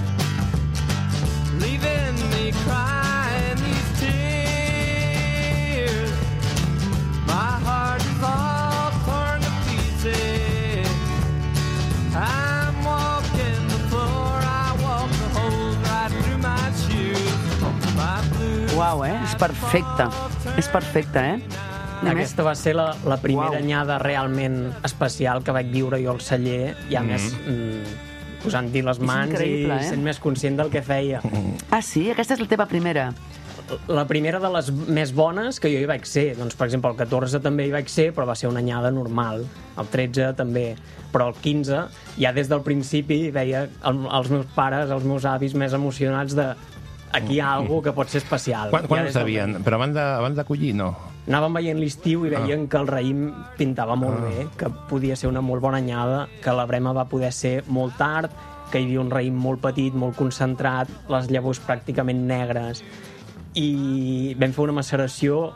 Speaker 4: leaving me crying these tears. My heart is all torn to pieces. I'm walking the floor, I walk the holes right through my shoes. My blue
Speaker 3: Uau, és perfecte. És perfecte, A més,
Speaker 7: Aquesta va ser la primera
Speaker 3: Uau.
Speaker 7: anyada realment especial que vaig viure jo al celler, i a més posant-hi les mans
Speaker 3: increïble,
Speaker 7: i sent més conscient del que feia.
Speaker 3: Ah, sí? Aquesta és la teva primera.
Speaker 7: La primera de les més bones que jo hi vaig ser. Doncs, per exemple, el 14 també hi vaig ser, però va ser una anyada normal. El 13 també. Però el 15, ja des del principi, veia els meus pares, els meus avis més emocionats de aquí hi ha alguna que pot ser especial.
Speaker 5: Quan
Speaker 7: Ja
Speaker 5: ho
Speaker 7: des del
Speaker 5: sabien? Però abans de collir, no?
Speaker 7: Anàvem veient l'estiu i veien que el raïm pintava molt bé, que podia ser una molt bona anyada, que la brema va poder ser molt tard, que hi havia un raïm molt petit, molt concentrat, les llavors pràcticament negres, i vam fer una maceració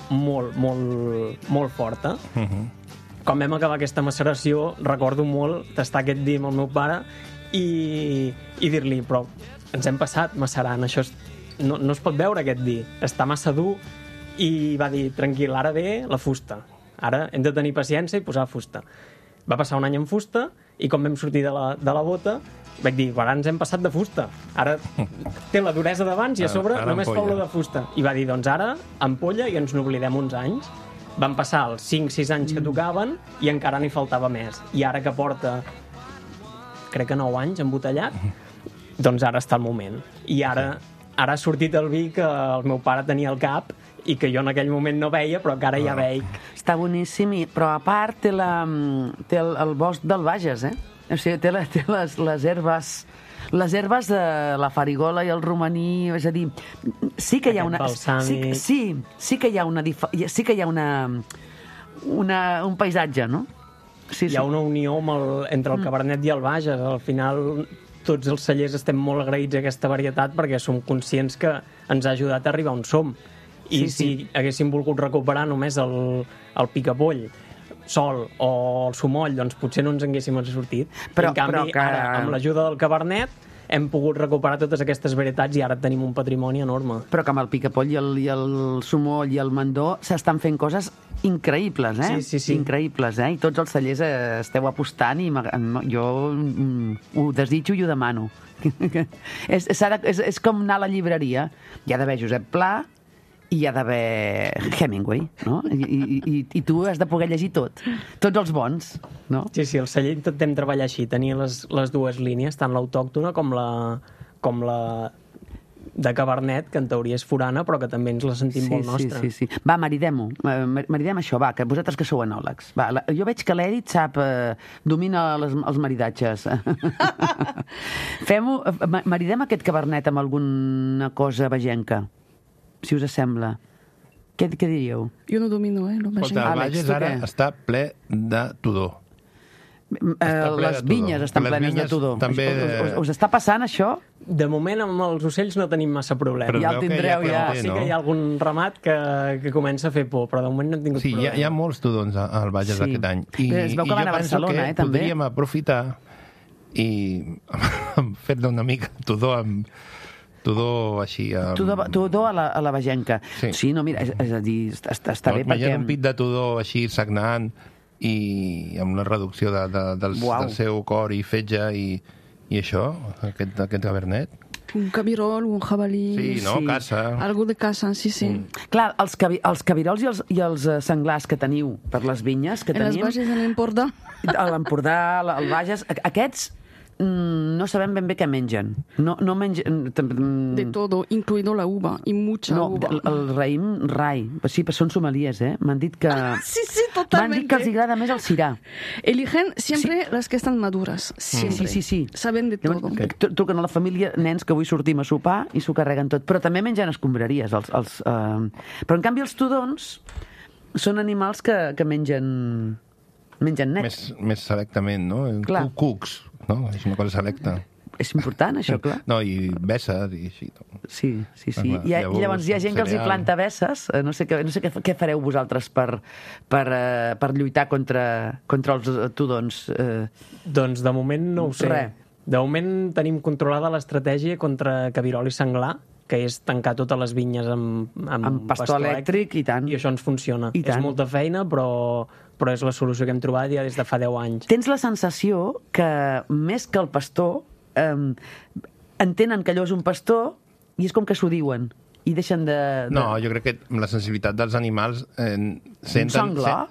Speaker 7: molt forta. Quan vam acabar aquesta maceració, recordo molt tastar aquest vi amb el meu pare i dir-li, però ens hem passat macerant, això no es pot beure aquest vi, està massa dur. I va dir, tranquil, ara ve la fusta. Ara hem de tenir paciència i posar fusta. Va passar un any amb fusta i quan vam sortir de la bota vaig dir, ara ens hem passat de fusta. Ara té la duresa d'abans i a sobre
Speaker 5: Ara
Speaker 7: només fa
Speaker 5: ampolla.
Speaker 7: olor de fusta. I va dir, doncs ara ampolla i ens n'oblidem uns anys. Van passar els 5-6 anys que tocaven i encara n'hi faltava més. I ara que porta, crec que 9 anys embotellat, doncs ara està el moment. I ara ha sortit el vi que el meu pare tenia al cap i que jo en aquell moment no veia, però que ara ja veig.
Speaker 3: Està boníssim, però a part té el bosc del Bages, O sigui, té les herbes de la farigola i el romaní, és a dir, sí que hi ha una...
Speaker 7: Aquest balsàmic.
Speaker 3: Sí que hi ha un paisatge, no? Sí,
Speaker 7: Hi ha una unió entre el Cabernet i el Bages. Al final, tots els cellers estem molt agraïts a aquesta varietat perquè som conscients que ens ha ajudat a arribar on som. I si haguéssim volgut recuperar només el picapoll sol o el sumoll, doncs potser no ens haguéssim sortit.
Speaker 3: Però-
Speaker 7: En canvi,
Speaker 3: però que-
Speaker 7: ara, amb l'ajuda del Cabernet, hem pogut recuperar totes aquestes varietats i ara tenim un patrimoni enorme.
Speaker 3: Però que amb el picapoll i el sumoll i el mandó s'estan fent coses increïbles,
Speaker 7: Sí.
Speaker 3: Increïbles, I tots els cellers esteu apostant i jo ho desitjo i ho demano. és com anar a la llibreria. Hi ha d'haver Josep Pla i hi ha d'haver Hemingway, no? I tu has de poder llegir tots els bons, no?
Speaker 7: Sí, el celler intentem treballar així, tenir les dues línies, tant l'autòctona com la de Cabernet, que en teoria és forana, però que també ens la sentim molt nostra.
Speaker 3: Sí. Va, maridem-ho. Maridem això, va, que vosaltres que sou enòlegs. Va, jo veig que l'Èrit domina els maridatges. Maridem aquest Cabernet amb alguna cosa vegenca, si us sembla. Què diríeu?
Speaker 6: Jo no domino, lo
Speaker 5: Escolta, el
Speaker 3: Àlex,
Speaker 5: Bages
Speaker 3: tu
Speaker 5: ara
Speaker 3: què?
Speaker 5: està ple de tudor. ple de
Speaker 3: Les
Speaker 5: tudor.
Speaker 3: vinyes estan
Speaker 5: Les
Speaker 3: plenes de
Speaker 5: vinyes
Speaker 3: tudor.
Speaker 5: també-
Speaker 3: Us està passant això?
Speaker 7: De moment, amb els ocells no tenim massa problema.
Speaker 5: Però
Speaker 3: Ja el
Speaker 5: veu que
Speaker 3: tindreu,
Speaker 5: ja.
Speaker 3: ja.
Speaker 5: té,
Speaker 7: Sí
Speaker 5: no?
Speaker 7: que hi ha algun ramat que comença a fer por, però de moment no hem tingut
Speaker 5: Sí,
Speaker 7: problema.
Speaker 5: hi ha molts tudons al Bages
Speaker 3: Sí.
Speaker 5: aquest any.
Speaker 3: Però es veu que
Speaker 5: jo
Speaker 3: van a
Speaker 5: penso
Speaker 3: Barcelona,
Speaker 5: que
Speaker 3: també.
Speaker 5: podríem aprofitar i fer-ne una mica tudor així...
Speaker 3: Tudor a la vegenca.
Speaker 5: Sí.
Speaker 3: No, mira, és a dir, està bé perquè...
Speaker 5: un pit de tudor així sagnant i amb la reducció del seu cor i fetge i això, aquest Cabernet.
Speaker 6: Un cabirol, un jabalí...
Speaker 5: Sí, no?
Speaker 3: Sí.
Speaker 5: Caça.
Speaker 6: Algo de caça, sí, sí.
Speaker 3: Clar, els cabirols i els senglars que teniu per les vinyes, que
Speaker 6: En les
Speaker 3: tenim...
Speaker 6: bases de l'Empordà.
Speaker 3: A l'Empordà, al Bages, aquests no sabem ben bé què mengen. No mengen...
Speaker 6: De todo, incluido la uva, y mucha
Speaker 3: No,
Speaker 6: uva.
Speaker 3: el raïm, rai. Sí, però són somaliers, M'han dit que...
Speaker 6: Sí, sí,
Speaker 3: M'han
Speaker 6: totalmente.
Speaker 3: dit que els agrada més el cirà.
Speaker 6: Eligen siempre las que están maduras, siempre.
Speaker 3: Sí.
Speaker 6: Saben de todo.
Speaker 3: Truquen a la família, nens, que avui sortim a sopar i s'ho carreguen tot. Però també mengen escombraries. Però, en canvi, els tudons són animals que mengen net.
Speaker 5: Més selectament, no?
Speaker 3: Clar.
Speaker 5: Cucs, no? És una cosa selecta.
Speaker 3: És important, això, clar.
Speaker 5: No, i besses i així.
Speaker 3: Sí.
Speaker 5: Clar,
Speaker 3: I llavors hi ha gent que els hi
Speaker 5: cereal.
Speaker 3: planta besses. No sé què fareu vosaltres per lluitar contra els tudons.
Speaker 7: Doncs de moment no ho sé.
Speaker 3: Res.
Speaker 7: De moment tenim controlada l'estratègia contra cabirol i senglar, que és tancar totes les vinyes amb
Speaker 3: pastor elèctric, i tant.
Speaker 7: I això ens funciona.
Speaker 3: I tant.
Speaker 7: És molta feina, però és la solució que hem trobat ja des de fa 10 anys.
Speaker 3: Tens la sensació que, més que el pastor, entenen que allò és un pastor i és com que s'ho diuen i deixen de...
Speaker 5: No, jo crec que amb la sensibilitat dels animals senten
Speaker 3: senglar?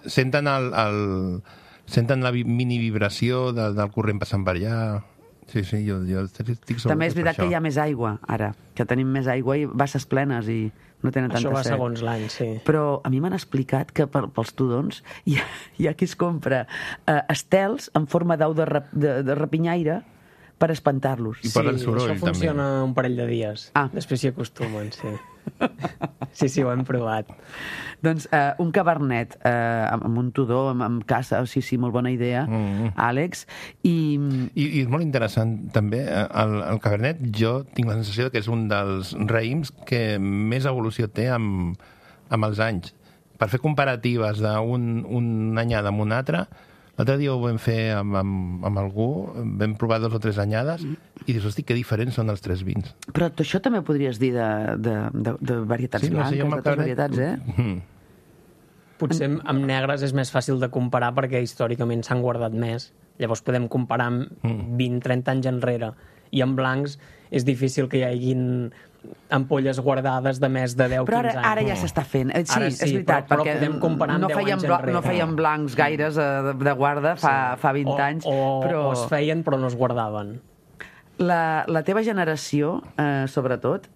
Speaker 5: senten la mini vibració del corrent passant per allà. Sí, jo estic segur.
Speaker 3: També és veritat que hi ha més aigua, ara, que tenim més aigua i basses plenes i no tenen tanta
Speaker 7: Això va
Speaker 3: set.
Speaker 7: segons l'any, sí.
Speaker 3: Però a mi m'han explicat que pels tudons hi ha qui es compra estels en forma d'au de rapinyaire per espantar-los.
Speaker 5: I per el soroll,
Speaker 7: això funciona un parell de dies. Després s'hi acostumen, sí. Sí, ho hem provat.
Speaker 3: Doncs un cabernet amb un tudó, amb caça, sí, molt bona idea, Àlex. I
Speaker 5: és molt interessant, també, el cabernet, jo tinc la sensació que és un dels raïms que més evolució té amb els anys. Per fer comparatives d'un anyada amb un altre, l'altre dia ho vam fer amb algú, vam provar 2 o 3 anyades, i dius, hosti, que diferents són els 3 vins.
Speaker 3: Però això també podries dir de varietats blanques, d'altres varietats,
Speaker 7: Potser amb negres és més fàcil de comparar perquè històricament s'han guardat més. Llavors podem comparar amb 20-30 anys enrere. I amb blancs és difícil que hi haguin ampolles guardades de més de 10-15 anys.
Speaker 3: Però ara ja s'està fent. Sí, és veritat,
Speaker 7: però
Speaker 3: perquè
Speaker 7: podem comparar amb 10 anys enrere.
Speaker 3: no feien blancs gaires de guarda fa 20 anys.
Speaker 7: O es feien però no es guardaven.
Speaker 3: La teva generació, sobretot,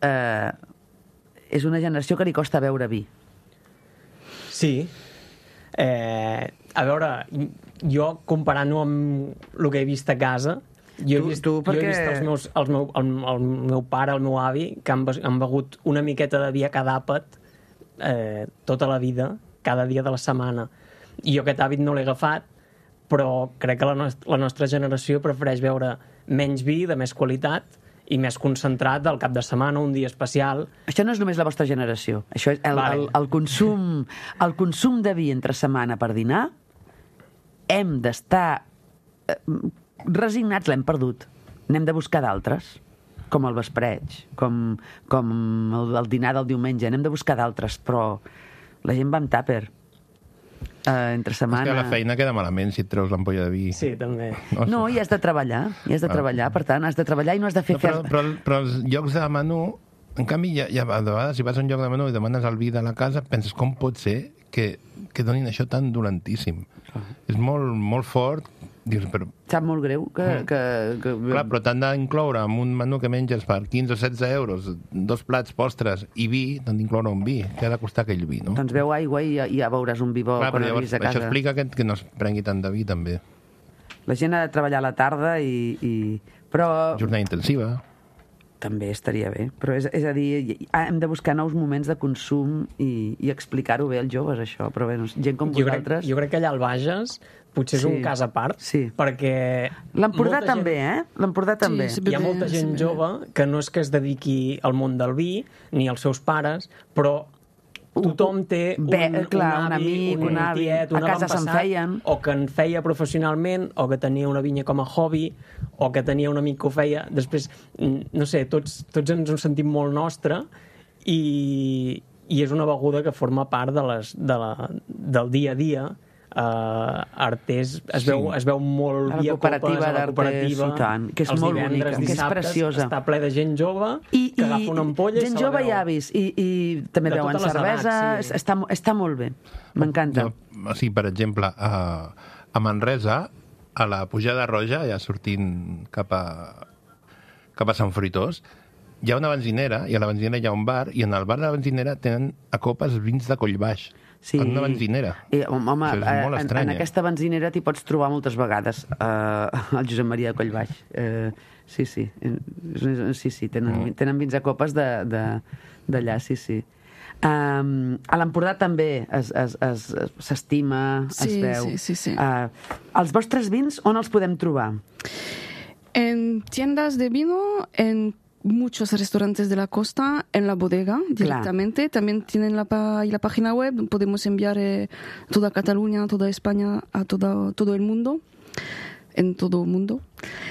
Speaker 3: és una generació que li costa beure vi.
Speaker 7: Sí. A veure, jo comparant-ho amb el que he vist a casa, jo he vist el meu pare, el meu avi, que han begut una miqueta de vi a cada àpat tota la vida, cada dia de la setmana. I jo aquest hàbit no l'he agafat, però crec que la nostra generació prefereix beure menys vi, de més qualitat, i més concentrat al cap de setmana, un dia especial.
Speaker 3: Això no és només la vostra generació. Això és el consum de vi entre setmana per dinar. Hem d'estar resignats, l'hem perdut. N'hem de buscar d'altres, com el vespreig, com el dinar del diumenge. N'hem de buscar d'altres, però la gent va amb tàper. Entre setmana...
Speaker 5: És que a la feina queda malament si et treus l'ampolla de vi.
Speaker 7: Sí, també.
Speaker 3: No, i has de treballar. Per tant, has de treballar i no has de fer...
Speaker 5: Però els llocs de menú, en canvi, a vegades, si vas a un lloc de menú i demanes el vi de la casa, penses, com pot ser que donin això tan dolentíssim? És molt, molt fort. Dius, però...
Speaker 3: Sap molt greu que...
Speaker 5: Clar, però t'han d'incloure en un menú que menges per 15 o 16 euros, 2 plats, postres i vi, t'han d'incloure un vi. Què ha de costar aquell vi, no?
Speaker 3: Doncs beu aigua i ja veuràs un vi bo quan arribis a casa.
Speaker 5: Això explica que no es prengui tant de vi, també.
Speaker 3: La gent ha de treballar a la tarda però...
Speaker 5: Jornada intensiva.
Speaker 3: També estaria bé, però és a dir, hem de buscar nous moments de consum i explicar-ho bé als joves, això, però bé, gent com vosaltres...
Speaker 7: Jo crec que allà al Bages potser és un cas a part, perquè...
Speaker 3: L'Empordà també, L'Empordà també.
Speaker 7: Hi ha molta gent jove que no és que es dediqui al món del vi, ni als seus pares, però tothom té un amic, un tiet, un avantpassat, o que en feia professionalment, o que tenia una vinya com a hobby, o que tenia un amic que ho feia. Després, no sé, tots ens ho sentim molt nostre i és una beguda que forma part del dia a dia Artés, es veu molt via copes a la cooperativa.
Speaker 3: Que és molt bonica, que és preciosa.
Speaker 7: Està ple de gent jove que agafa una ampolla
Speaker 3: gent jove i avis, i també beuen cervesa, està molt bé, m'encanta.
Speaker 5: O sigui, per exemple, a Manresa, a la Pujada Roja, ja sortint cap a Sant Fruitós, hi ha una benzinera, i a la benzinera hi ha un bar, i en el bar de la benzinera tenen a copes vins de Collbaix. Sí. En una benzinera.
Speaker 3: Home, en aquesta benzinera t'hi pots trobar moltes vegades el Josep Maria de Collbaix. Sí, tenen vins a copes d'allà, sí. A l'Empordà també s'estima, es veu.
Speaker 6: Sí.
Speaker 3: Els vostres vins, on els podem trobar?
Speaker 6: En tiendas de vino, en muchos restaurantes de la costa, en la bodega directamente. También tienen la página web, podemos enviar toda Cataluña, toda España, a todo el mundo, en todo el mundo.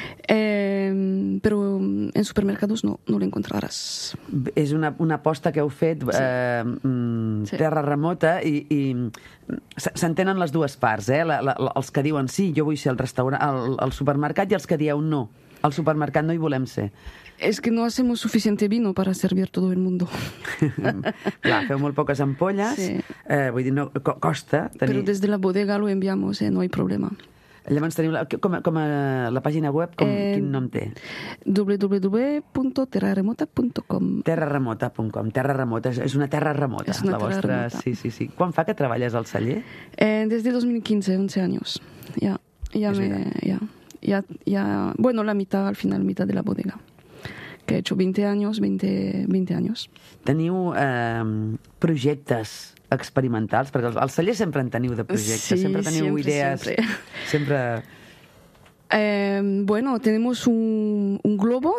Speaker 6: Però en supermercados no lo encontraràs.
Speaker 3: És una aposta que heu fet terra remota i s'entenen les dues parts, els que diuen sí, jo vull ser al supermercat, i els que dieu no, al supermercat no hi volem ser.
Speaker 6: Es que no hacemos suficiente vino para servir todo el mundo.
Speaker 3: Clar, feu molt poques ampolles, vull dir, no, costa tenir...
Speaker 6: Però des de la bodega lo enviamos, no hay problema.
Speaker 3: Llavors teniu com a la pàgina web, quin nom té?
Speaker 6: www.terraremota.com.
Speaker 3: Terraremota.com. Terra remota, és una terra remota.
Speaker 6: És una terra remota.
Speaker 3: Sí. Quan fa que treballes al celler?
Speaker 6: Desde 2015, 11 años. Bueno, la mitad, al final, mitad de la bodega. Que he hecho 20 años. Teniu
Speaker 3: projectes experimentals? Perquè al celler sempre en teniu de projectes, sempre teniu idees. Sempre.
Speaker 6: Bueno, tenemos un globo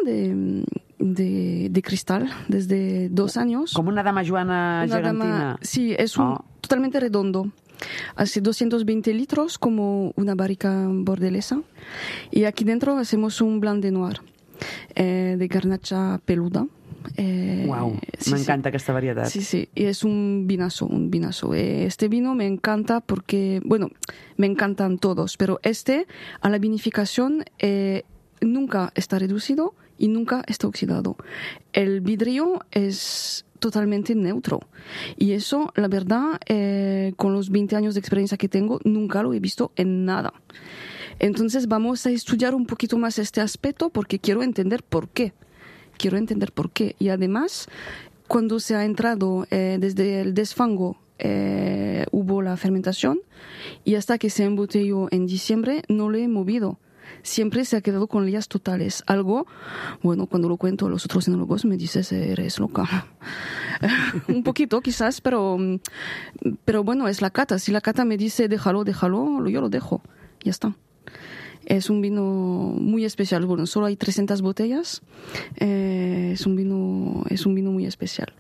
Speaker 6: de cristal desde 2 años.
Speaker 3: Como una dama Joana gegantina.
Speaker 6: Sí, es totalmente redondo. Hace 220 litros, como una barrica bordelesa. Y aquí dentro hacemos un blanc de noir, de garnacha peluda.
Speaker 3: Wow, me encanta aquesta varietat.
Speaker 6: Sí, y es un vinazo. Este vino me encanta porque, bueno, me encantan todos, pero a la vinificación nunca está reducido y nunca está oxidado. El vidrio es totalmente neutro. Y eso, la verdad, con los 20 años de experiencia que tengo, nunca lo he visto en nada. Entonces vamos a estudiar un poquito más este aspecto porque quiero entender por qué. Y además, cuando se ha entrado desde el desfango, hubo la fermentación, y hasta que se embotelló en diciembre no lo he movido. Siempre se ha quedado con lías totales. Algo, bueno, cuando lo cuento a los otros enólogos me dices, eres loca. Un poquito quizás, pero bueno, es la cata. Si la cata me dice déjalo, yo lo dejo. Ya está. Es un vino muy especial. Bueno, solo hay 300 botellas. Es un vino muy especial.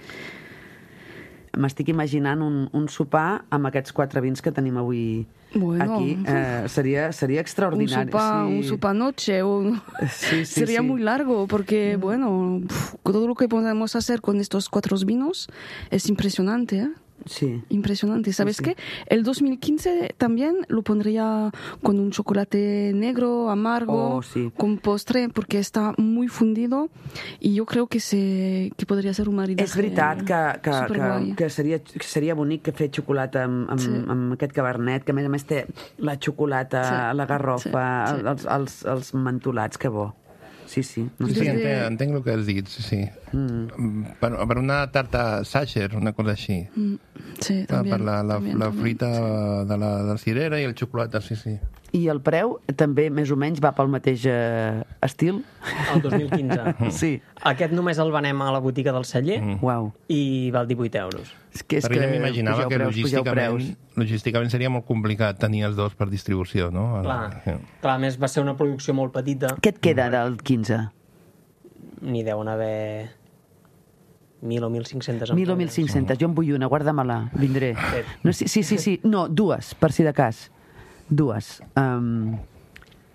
Speaker 3: M'estic imaginant un sopar amb aquests 4 vins que tenim avui aquí. Sería extraordinario.
Speaker 6: Un sopar noche. Sería muy largo porque, bueno, todo lo que podemos hacer con estos 4 vinos es impresionante, ¿eh?
Speaker 3: Sí.
Speaker 6: Impresionante. ¿Sabes qué? El 2015 también lo pondría con un chocolate negro, amargo, con postre, porque está muy fundido y yo creo que podria ser un maridatge.
Speaker 3: És veritat que seria bonic que fer xocolata amb aquest cabernet, que a més té la xocolata, la garrofa, els mentolats, que bo. Sí.
Speaker 5: Entenc el que has dit, sí. Per una tarta Sacher, una cosa així.
Speaker 6: Sí, també.
Speaker 5: Per la fruita de la cirera i el xocolata, sí.
Speaker 3: I el preu també, més o menys, va pel mateix estil?
Speaker 7: El 2015.
Speaker 3: Sí.
Speaker 7: Aquest només el venem a la botiga del celler i val 18 euros.
Speaker 5: Perquè ja m'imaginava que logísticament seria molt complicat tenir els dos per distribució, no?
Speaker 7: Clar, a més va ser una producció molt petita.
Speaker 3: Què et queda del 15?
Speaker 7: N'hi deuen haver 1.000 o 1.500.
Speaker 3: 1.000 o 1.500. Jo en vull una, guarda-me-la, vindré. Sí. No, 2, per si de cas. 2.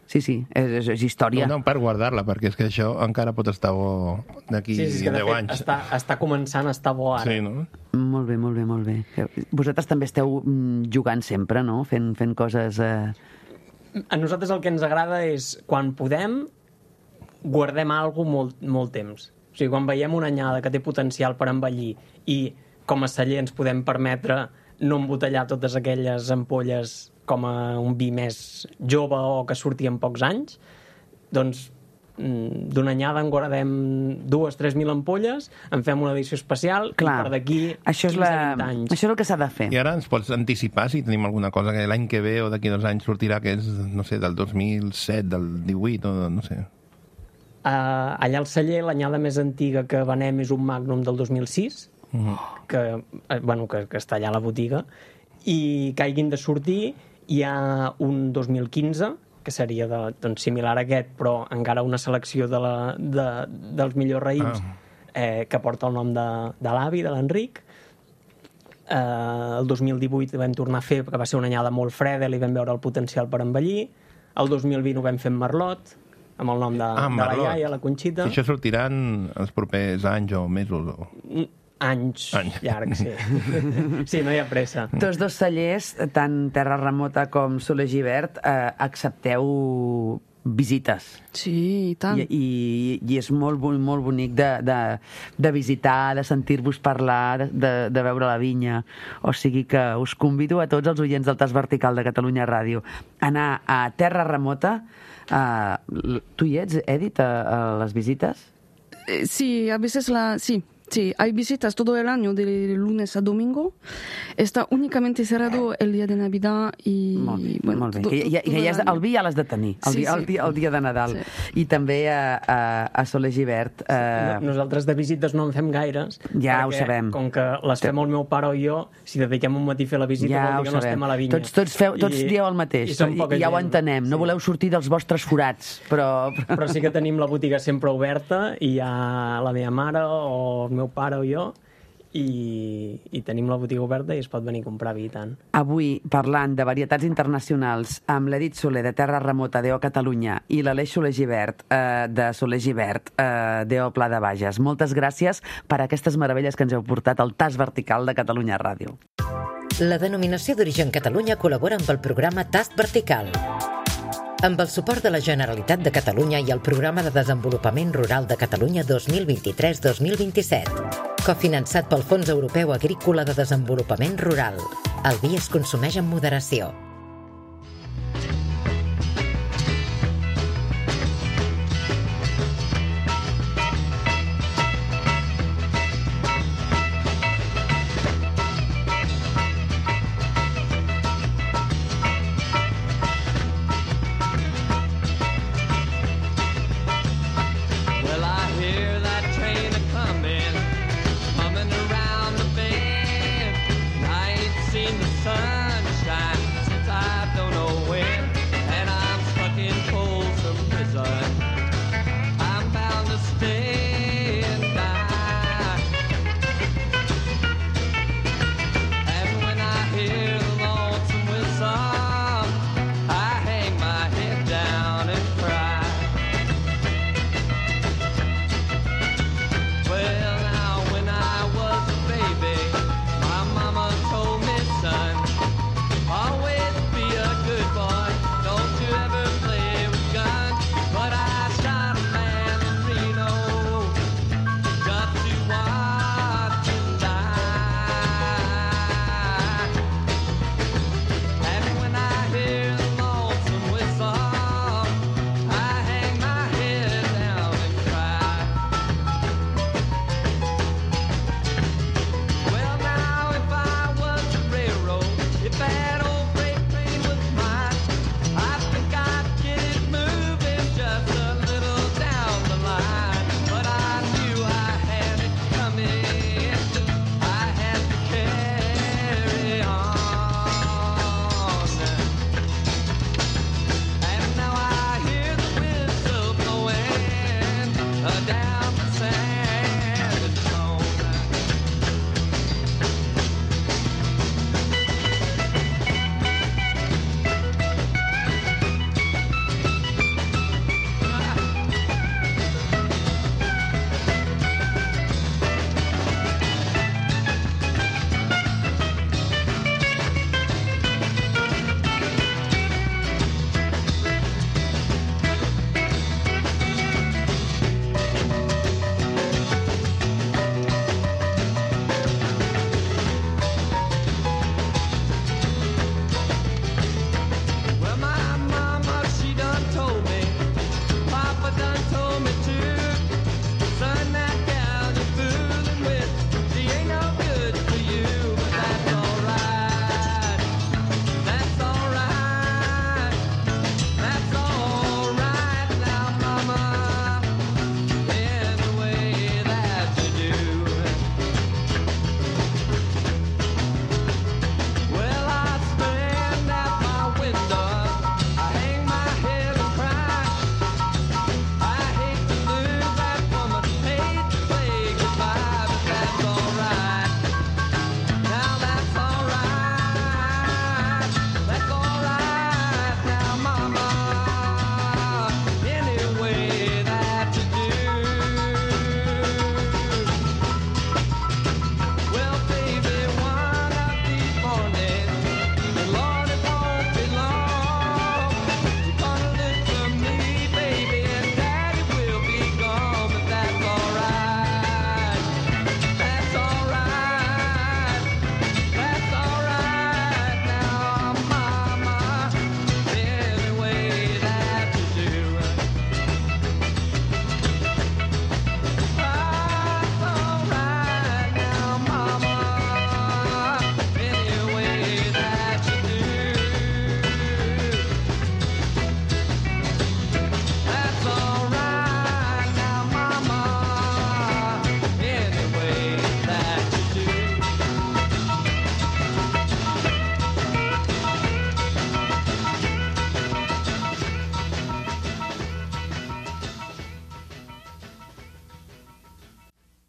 Speaker 3: és història.
Speaker 5: No, per guardar-la, perquè és que això encara pot estar bo d'aquí 10 anys.
Speaker 7: Està començant a estar bo ara.
Speaker 5: Sí, no?
Speaker 3: Molt bé, molt bé, molt bé. Vosaltres també esteu jugant sempre, no? Fent coses...
Speaker 7: A nosaltres el que ens agrada és, quan podem, guardem alguna cosa molt temps. O sigui, quan veiem una anyada que té potencial per envellir i com a celler ens podem permetre no embotellar totes aquelles ampolles com a un vi més jove o que surti en pocs anys, doncs d'una anyada en guardem 2.000-3.000 ampolles, en fem una edició especial. Clar, i per d'aquí 15-20 anys.
Speaker 3: Això és el que s'ha de fer.
Speaker 5: I ara ens pots anticipar si tenim alguna cosa que l'any que ve o d'aquí 2 anys sortirà, que és, no sé, del 2007, del 18 o no sé.
Speaker 7: Allà al celler l'anyada més antiga que venem és un Magnum del 2006, que està allà a la botiga, i que hagin de sortir hi ha un 2015 que seria similar a aquest, però encara una selecció dels millors raïms que porta el nom de l'avi, de l'Enric. El 2018 vam tornar a fer, que va ser una anyada molt freda, i vam veure el potencial per envellir. El 2020 ho vam fer amb Merlot, amb el nom de la iaia, la Conxita.
Speaker 5: I això sortiran els propers anys o mesos?
Speaker 7: Anys llargs, sí. Sí, no hi ha pressa.
Speaker 3: Tots dos cellers, tant Terra Remota com Soler Gibert, accepteu visites.
Speaker 6: Sí, i tant.
Speaker 3: I és molt bonic de visitar, de sentir-vos parlar, de veure la vinya. O sigui que us convido a tots els oients del Tas Vertical de Catalunya Ràdio a anar a Terra Remota. Tu hi ets, Edith, a les visites?
Speaker 6: Sí, a veces Sí, hay visitas todo el año, de lunes a domingo. Está únicamente cerrado el día de Navidad i...
Speaker 3: Molt bé. El vi ja l'has de tenir, el dia de Nadal. Sí. I també a Soler Gibert.
Speaker 7: Nosaltres de visites no en fem gaires.
Speaker 3: Ja ho sabem.
Speaker 7: Com que les fem el meu pare o jo, si dediquem un matí a fer la visita vol dir que no estem a la vinya.
Speaker 3: Tots dieu el mateix. I ja ho entenem. No voleu sortir dels vostres forats, però
Speaker 7: sí que tenim la botiga sempre oberta i hi ha la meva mare o el meu pare o jo i tenim la botiga oberta i es pot venir a comprar vi i tant.
Speaker 3: Avui, parlant de varietats internacionals amb l'Edith Soler de Terra Remota d'O Catalunya i l'Aleix Soler Gibert de Soler Gibert d'O Pla de Bages. Moltes gràcies per aquestes meravelles que ens heu portat al Tas Vertical de Catalunya Ràdio.
Speaker 8: La denominació d'origen Catalunya col·labora amb el programa Tast Vertical, amb el suport de la Generalitat de Catalunya i el Programa de Desenvolupament Rural de Catalunya 2023-2027, cofinançat pel Fons Europeu Agrícola de Desenvolupament Rural. El vi es consumeix amb moderació.